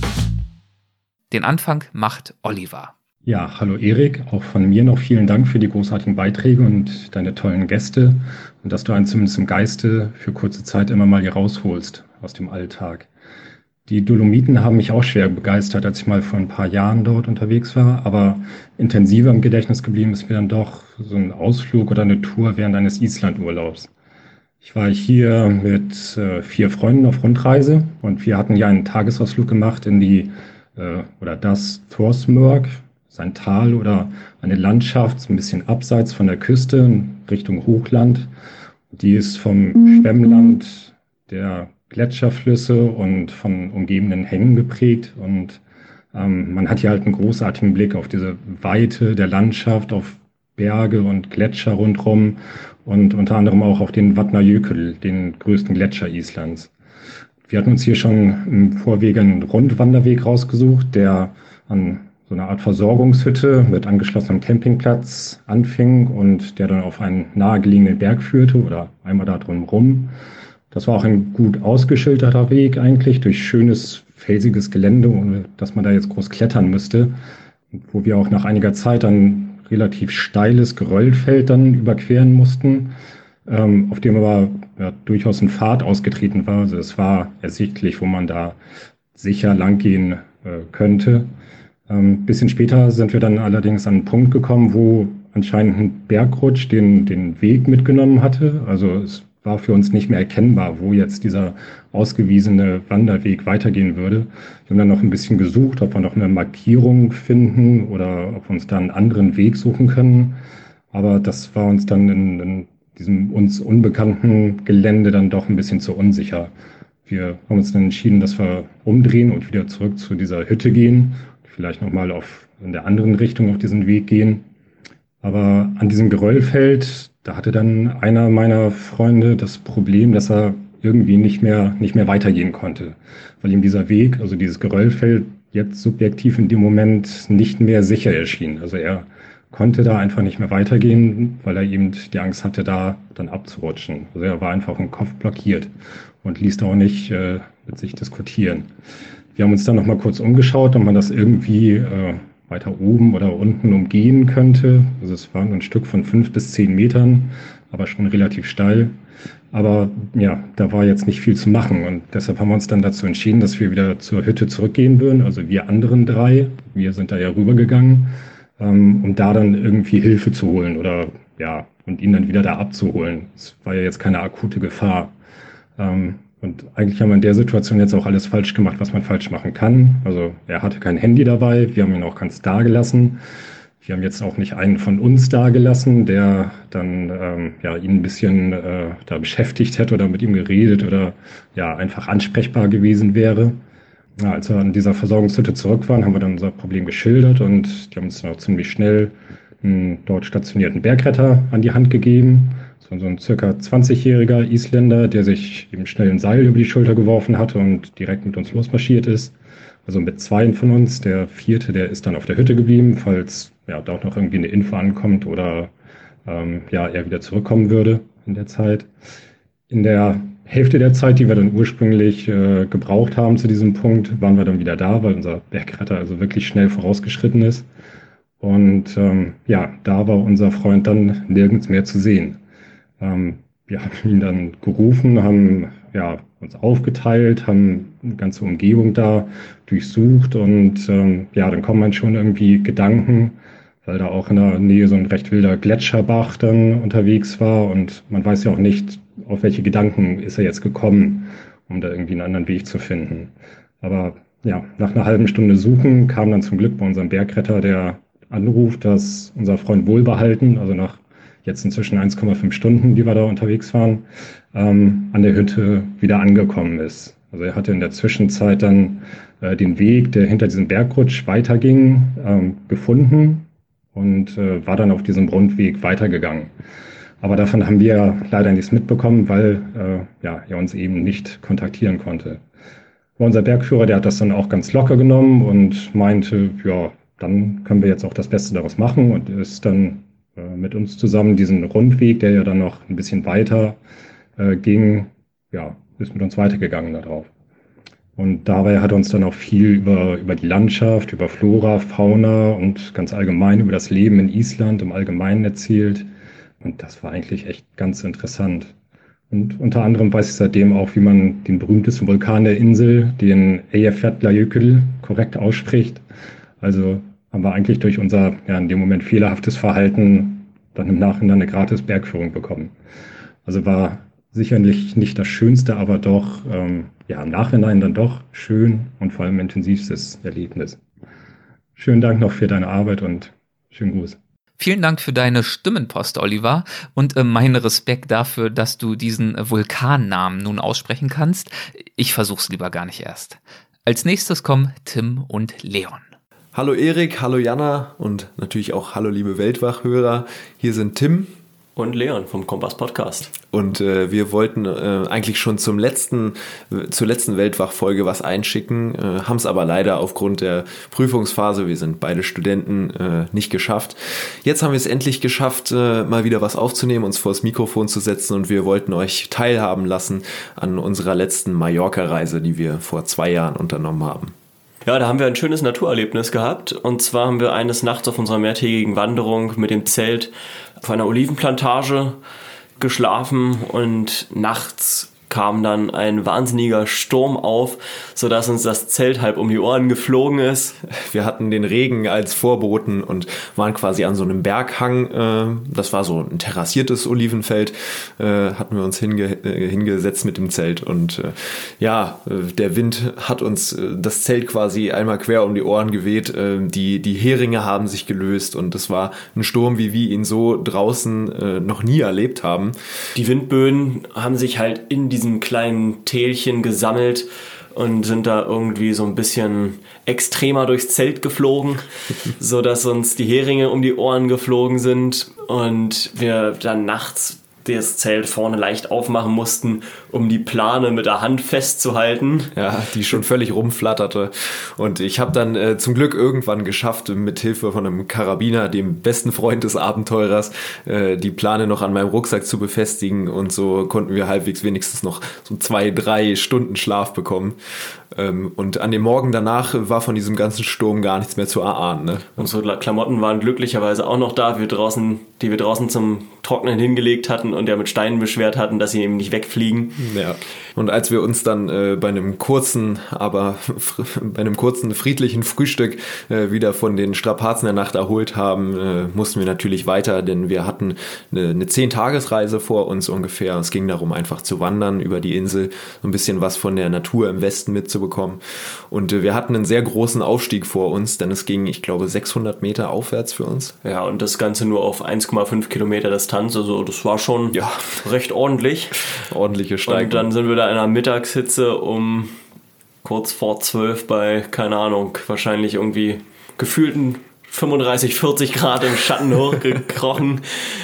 Den Anfang macht Oliver. Ja, hallo Erik, auch von mir noch vielen Dank für die großartigen Beiträge und deine tollen Gäste und dass du einen zumindest im Geiste für kurze Zeit immer mal hier rausholst aus dem Alltag. Die Dolomiten haben mich auch schwer begeistert, als ich mal vor ein paar Jahren dort unterwegs war, aber intensiver im Gedächtnis geblieben ist mir dann doch so ein Ausflug oder eine Tour während eines Islandurlaubs. Ich war hier mit äh, vier Freunden auf Rundreise und wir hatten ja einen Tagesausflug gemacht in die äh, oder das Thorsmörk, sein Tal oder eine Landschaft ein bisschen abseits von der Küste in Richtung Hochland. Die ist vom Schwemmland der Gletscherflüsse und von umgebenden Hängen geprägt und Ähm, man hat hier halt einen großartigen Blick auf diese Weite der Landschaft, auf Berge und Gletscher rundherum und unter anderem auch auf den Vatnajökull, den größten Gletscher Islands. Wir hatten uns hier schon im Vorwege einen Rundwanderweg rausgesucht, der an so einer Art Versorgungshütte mit angeschlossenem Campingplatz anfing und der dann auf einen nahegelegenen Berg führte oder einmal da drum rum. Das war auch ein gut ausgeschilderter Weg eigentlich durch schönes, felsiges Gelände, ohne dass man da jetzt groß klettern müsste, wo wir auch nach einiger Zeit ein relativ steiles Geröllfeld dann überqueren mussten, ähm, auf dem aber ja, durchaus ein Pfad ausgetreten war. Also es war ersichtlich, wo man da sicher langgehen äh, könnte. Ein bisschen später sind wir dann allerdings an einen Punkt gekommen, wo anscheinend ein Bergrutsch den, den Weg mitgenommen hatte. Also es war für uns nicht mehr erkennbar, wo jetzt dieser ausgewiesene Wanderweg weitergehen würde. Wir haben dann noch ein bisschen gesucht, ob wir noch eine Markierung finden oder ob wir uns da einen anderen Weg suchen können. Aber das war uns dann in, in diesem uns unbekannten Gelände dann doch ein bisschen zu unsicher. Wir haben uns dann entschieden, dass wir umdrehen und wieder zurück zu dieser Hütte gehen. Vielleicht nochmal auf in der anderen Richtung auf diesen Weg gehen. Aber an diesem Geröllfeld, da hatte dann einer meiner Freunde das Problem, dass er irgendwie nicht mehr, nicht mehr weitergehen konnte. Weil ihm dieser Weg, also dieses Geröllfeld, jetzt subjektiv in dem Moment nicht mehr sicher erschien. Also er konnte da einfach nicht mehr weitergehen, weil er eben die Angst hatte, da dann abzurutschen. Also er war einfach im Kopf blockiert und ließ da auch nicht äh, mit sich diskutieren. Wir haben uns dann noch mal kurz umgeschaut, ob man das irgendwie äh, weiter oben oder unten umgehen könnte. Also es war nur ein Stück von fünf bis zehn Metern, aber schon relativ steil. Aber ja, da war jetzt nicht viel zu machen und deshalb haben wir uns dann dazu entschieden, dass wir wieder zur Hütte zurückgehen würden. Also wir anderen drei, wir sind da ja rübergegangen, ähm, um da dann irgendwie Hilfe zu holen oder ja, und ihn dann wieder da abzuholen. Es war ja jetzt keine akute Gefahr. Ähm, Und eigentlich haben wir in der Situation jetzt auch alles falsch gemacht, was man falsch machen kann. Also er hatte kein Handy dabei, wir haben ihn auch ganz da gelassen. Wir haben jetzt auch nicht einen von uns da gelassen, der dann ähm, ja, ihn ein bisschen äh, da beschäftigt hätte oder mit ihm geredet oder ja einfach ansprechbar gewesen wäre. Ja, als wir an dieser Versorgungshütte zurück waren, haben wir dann unser Problem geschildert und die haben uns dann auch ziemlich schnell einen dort stationierten Bergretter an die Hand gegeben. So ein circa zwanzigjähriger Isländer, der sich eben schnell ein Seil über die Schulter geworfen hatte und direkt mit uns losmarschiert ist. Also mit zwei von uns. Der vierte, der ist dann auf der Hütte geblieben, falls ja da auch noch irgendwie eine Info ankommt oder ähm, ja er wieder zurückkommen würde in der Zeit. In der Hälfte der Zeit, die wir dann ursprünglich äh, gebraucht haben zu diesem Punkt, waren wir dann wieder da, weil unser Bergretter also wirklich schnell vorausgeschritten ist. Und ähm, ja, da war unser Freund dann nirgends mehr zu sehen. Ähm, wir haben ihn dann gerufen, haben ja, uns aufgeteilt, haben die ganze Umgebung da durchsucht und ähm, ja, dann kommen man schon irgendwie Gedanken, weil da auch in der Nähe so ein recht wilder Gletscherbach dann unterwegs war und man weiß ja auch nicht, auf welche Gedanken ist er jetzt gekommen, um da irgendwie einen anderen Weg zu finden. Aber ja, nach einer halben Stunde Suchen kam dann zum Glück bei unserem Bergretter der Anruf, dass unser Freund wohlbehalten, also nach jetzt inzwischen eins Komma fünf Stunden, die wir da unterwegs waren, ähm, an der Hütte wieder angekommen ist. Also er hatte in der Zwischenzeit dann äh, den Weg, der hinter diesem Bergrutsch weiterging, ähm, gefunden und äh, war dann auf diesem Rundweg weitergegangen. Aber davon haben wir leider nichts mitbekommen, weil äh, ja, er uns eben nicht kontaktieren konnte. Aber unser Bergführer, der hat das dann auch ganz locker genommen und meinte, ja, dann können wir jetzt auch das Beste daraus machen und ist dann mit uns zusammen diesen Rundweg, der ja dann noch ein bisschen weiter äh, ging, ja, ist mit uns weitergegangen darauf. Und dabei hat er uns dann auch viel über, über die Landschaft, über Flora, Fauna und ganz allgemein über das Leben in Island im Allgemeinen erzählt. Und das war eigentlich echt ganz interessant. Und unter anderem weiß ich seitdem auch, wie man den berühmtesten Vulkan der Insel, den Eyjafjallajökull, korrekt ausspricht. Also haben wir eigentlich durch unser ja, in dem Moment fehlerhaftes Verhalten dann im Nachhinein eine gratis Bergführung bekommen. Also war sicherlich nicht das Schönste, aber doch ähm, ja, im Nachhinein dann doch schön und vor allem intensivstes Erlebnis. Schönen Dank noch für deine Arbeit und schönen Gruß. Vielen Dank für deine Stimmenpost, Oliver, und äh, meinen Respekt dafür, dass du diesen äh, Vulkannamen nun aussprechen kannst. Ich versuch's lieber gar nicht erst. Als nächstes kommen Tim und Leon. Hallo Erik, hallo Jana und natürlich auch hallo liebe Weltwach-Hörer. Hier sind Tim und Leon vom Kompass Podcast. Und äh, wir wollten äh, eigentlich schon zum letzten, äh, zur letzten Weltwach-Folge was einschicken, äh, haben es aber leider aufgrund der Prüfungsphase, wir sind beide Studenten, äh, nicht geschafft. Jetzt haben wir es endlich geschafft, äh, mal wieder was aufzunehmen, uns vor das Mikrofon zu setzen und wir wollten euch teilhaben lassen an unserer letzten Mallorca-Reise, die wir vor zwei Jahren unternommen haben. Ja, da haben wir ein schönes Naturerlebnis gehabt. Und zwar haben wir eines Nachts auf unserer mehrtägigen Wanderung mit dem Zelt auf einer Olivenplantage geschlafen und nachts kam dann ein wahnsinniger Sturm auf, sodass uns das Zelt halb um die Ohren geflogen ist. Wir hatten den Regen als Vorboten und waren quasi an so einem Berghang. Das war so ein terrassiertes Olivenfeld. Hatten wir uns hinge- hingesetzt mit dem Zelt. Und ja, der Wind hat uns das Zelt quasi einmal quer um die Ohren geweht. Die, die Heringe haben sich gelöst und es war ein Sturm, wie wir ihn so draußen noch nie erlebt haben. Die Windböen haben sich halt in die diesem kleinen Tälchen gesammelt und sind da irgendwie so ein bisschen extremer durchs Zelt geflogen, sodass uns die Heringe um die Ohren geflogen sind und wir dann nachts das Zelt vorne leicht aufmachen mussten, um die Plane mit der Hand festzuhalten. Ja, die schon völlig rumflatterte. Und ich habe dann äh, zum Glück irgendwann geschafft, mit Hilfe von einem Karabiner, dem besten Freund des Abenteurers, äh, die Plane noch an meinem Rucksack zu befestigen. Und so konnten wir halbwegs wenigstens noch so zwei, drei Stunden Schlaf bekommen. Ähm, und an dem Morgen danach war von diesem ganzen Sturm gar nichts mehr zu erahnen. Ne? Unsere Klamotten waren glücklicherweise auch noch da, wir draußen, die wir draußen zum Trocknen hingelegt hatten und ja mit Steinen beschwert hatten, dass sie eben nicht wegfliegen. Ja. Und als wir uns dann äh, bei einem kurzen, aber fr- bei einem kurzen friedlichen Frühstück äh, wieder von den Strapazen der Nacht erholt haben, äh, mussten wir natürlich weiter, denn wir hatten eine, eine zehn-Tages-Reise vor uns ungefähr. Es ging darum, einfach zu wandern über die Insel, so ein bisschen was von der Natur im Westen mitzubekommen. Und äh, wir hatten einen sehr großen Aufstieg vor uns, denn es ging, ich glaube, sechshundert Meter aufwärts für uns. Ja, und das Ganze nur auf eins Komma fünf Kilometer Distanz. Also das war schon ja recht ordentlich. Ordentliche Steigung. Und dann sind wir da in einer Mittagshitze um kurz vor zwölf bei, keine Ahnung, wahrscheinlich irgendwie gefühlten fünfunddreißig, vierzig Grad im Schatten hochgekrochen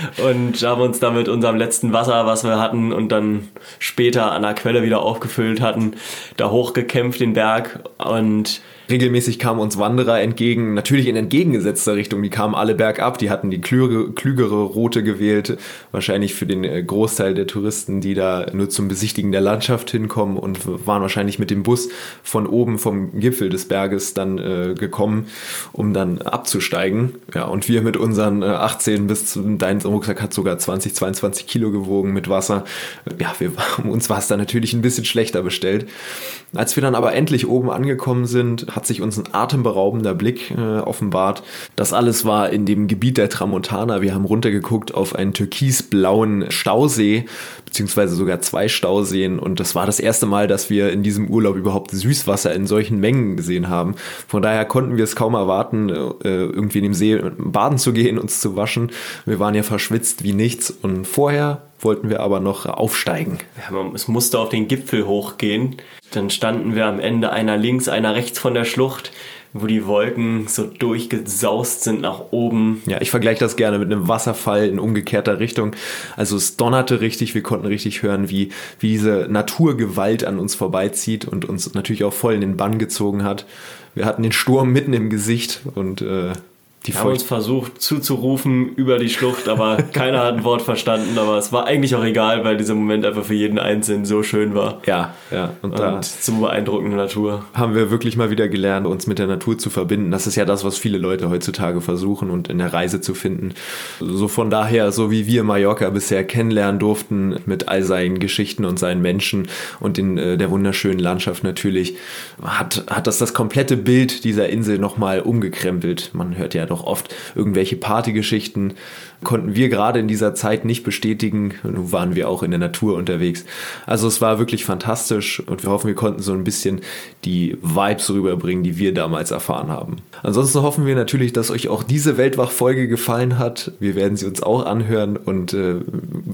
und haben uns da mit unserem letzten Wasser, was wir hatten und dann später an der Quelle wieder aufgefüllt hatten, da hochgekämpft den Berg und regelmäßig kamen uns Wanderer entgegen, natürlich in entgegengesetzter Richtung, die kamen alle bergab, die hatten die klügere, klügere Route gewählt, wahrscheinlich für den Großteil der Touristen, die da nur zum Besichtigen der Landschaft hinkommen und waren wahrscheinlich mit dem Bus von oben vom Gipfel des Berges dann äh, gekommen, um dann abzusteigen. Ja, und wir mit unseren äh, achtzehn bis zu, dein Rucksack hat sogar zwanzig, zweiundzwanzig Kilo gewogen mit Wasser. Ja, wir, uns war es dann natürlich ein bisschen schlechter bestellt. Als wir dann aber endlich oben angekommen sind, hat sich uns ein atemberaubender Blick äh, offenbart. Das alles war in dem Gebiet der Tramontana. Wir haben runtergeguckt auf einen türkisblauen Stausee, beziehungsweise sogar zwei Stauseen. Und das war das erste Mal, dass wir in diesem Urlaub überhaupt Süßwasser in solchen Mengen gesehen haben. Von daher konnten wir es kaum erwarten, äh, irgendwie in dem See baden zu gehen, uns zu waschen. Wir waren ja verschwitzt wie nichts. Und vorher wollten wir aber noch aufsteigen. Ja, es musste auf den Gipfel hochgehen. Dann standen wir am Ende einer links, einer rechts von der Schlucht, wo die Wolken so durchgesaust sind nach oben. Ja, ich vergleiche das gerne mit einem Wasserfall in umgekehrter Richtung. Also es donnerte richtig, wir konnten richtig hören, wie, wie diese Naturgewalt an uns vorbeizieht und uns natürlich auch voll in den Bann gezogen hat. Wir hatten den Sturm mitten im Gesicht und äh, Die wir haben uns versucht zuzurufen über die Schlucht, aber keiner hat ein Wort verstanden. Aber es war eigentlich auch egal, weil dieser Moment einfach für jeden Einzelnen so schön war. Ja, ja. Und, und da so beeindruckende Natur. Haben wir wirklich mal wieder gelernt, uns mit der Natur zu verbinden. Das ist ja das, was viele Leute heutzutage versuchen und in der Reise zu finden. So von daher, so wie wir Mallorca bisher kennenlernen durften, mit all seinen Geschichten und seinen Menschen und in äh, der wunderschönen Landschaft natürlich, hat, hat das das komplette Bild dieser Insel nochmal umgekrempelt. Man hört ja doch oft irgendwelche Partygeschichten, konnten wir gerade in dieser Zeit nicht bestätigen. Nun waren wir auch in der Natur unterwegs. Also es war wirklich fantastisch und wir hoffen, wir konnten so ein bisschen die Vibes rüberbringen, die wir damals erfahren haben. Ansonsten hoffen wir natürlich, dass euch auch diese Weltwach-Folge gefallen hat. Wir werden sie uns auch anhören und äh,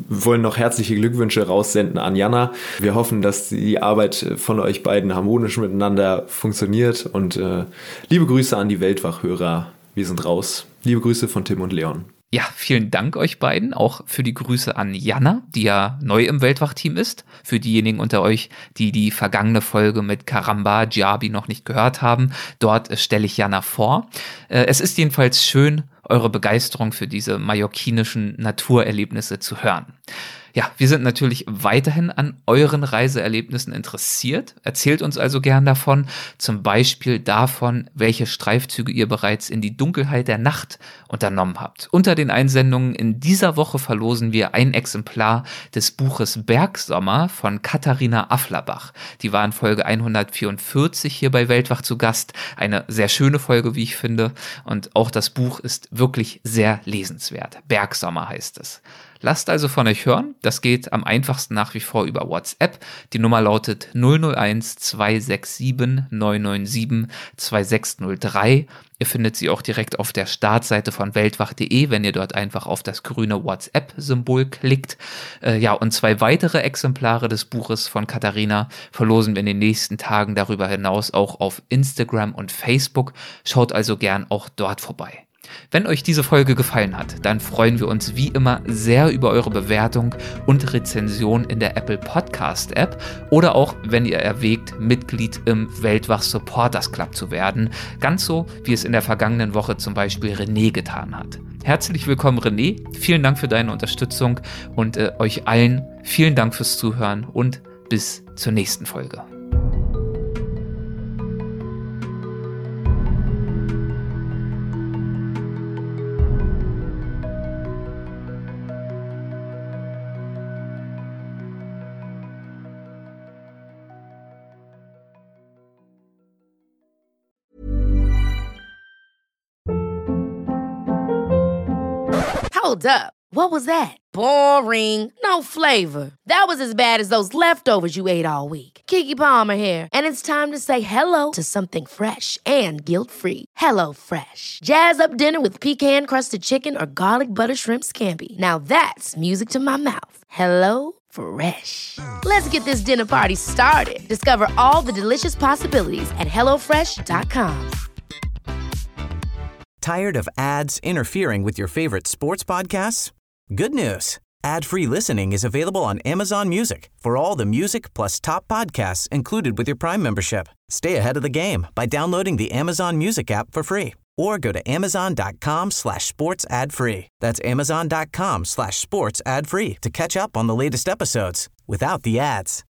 wollen noch herzliche Glückwünsche raussenden an Jana. Wir hoffen, dass die Arbeit von euch beiden harmonisch miteinander funktioniert und äh, liebe Grüße an die Weltwach-Hörer. Wir sind raus. Liebe Grüße von Tim und Leon. Ja, vielen Dank euch beiden, auch für die Grüße an Jana, die ja neu im Weltwach-Team ist. Für diejenigen unter euch, die die vergangene Folge mit Karamba Djabi noch nicht gehört haben, dort stelle ich Jana vor. Es ist jedenfalls schön, eure Begeisterung für diese mallorquinischen Naturerlebnisse zu hören. Ja, wir sind natürlich weiterhin an euren Reiseerlebnissen interessiert. Erzählt uns also gern davon, zum Beispiel davon, welche Streifzüge ihr bereits in die Dunkelheit der Nacht unternommen habt. Unter den Einsendungen in dieser Woche verlosen wir ein Exemplar des Buches Bergsommer von Katharina Afflerbach. Die war in Folge hundertvierundvierzig hier bei Weltwach zu Gast. Eine sehr schöne Folge, wie ich finde. Und auch das Buch ist wirklich sehr lesenswert. Bergsommer heißt es. Lasst also von euch hören. Das geht am einfachsten nach wie vor über WhatsApp. Die Nummer lautet null null eins zwei sechs sieben neun neun sieben zwei sechs null drei. Ihr findet sie auch direkt auf der Startseite von weltwach punkt de, wenn ihr dort einfach auf das grüne WhatsApp-Symbol klickt. Äh, ja, und zwei weitere Exemplare des Buches von Katharina verlosen wir in den nächsten Tagen darüber hinaus auch auf Instagram und Facebook. Schaut also gern auch dort vorbei. Wenn euch diese Folge gefallen hat, dann freuen wir uns wie immer sehr über eure Bewertung und Rezension in der Apple Podcast App oder auch, wenn ihr erwägt, Mitglied im Weltwach Supporters Club zu werden, ganz so, wie es in der vergangenen Woche zum Beispiel René getan hat. Herzlich willkommen, René, vielen Dank für deine Unterstützung und äh, euch allen vielen Dank fürs Zuhören und bis zur nächsten Folge. Hold up. What was that? Boring. No flavor. That was as bad as those leftovers you ate all week. Keke Palmer here, and it's time to say hello to something fresh and guilt-free. Hello Fresh. Jazz up dinner with pecan-crusted chicken or garlic butter shrimp scampi. Now that's music to my mouth. Hello Fresh. Let's get this dinner party started. Discover all the delicious possibilities at hello fresh dot com. Tired of ads interfering with your favorite sports podcasts? Good news. Ad-free listening is available on Amazon Music for all the music plus top podcasts included with your Prime membership. Stay ahead of the game by downloading the Amazon Music app for free or go to amazon.com slash sports ad free. That's amazon.com slash sports ad free to catch up on the latest episodes without the ads.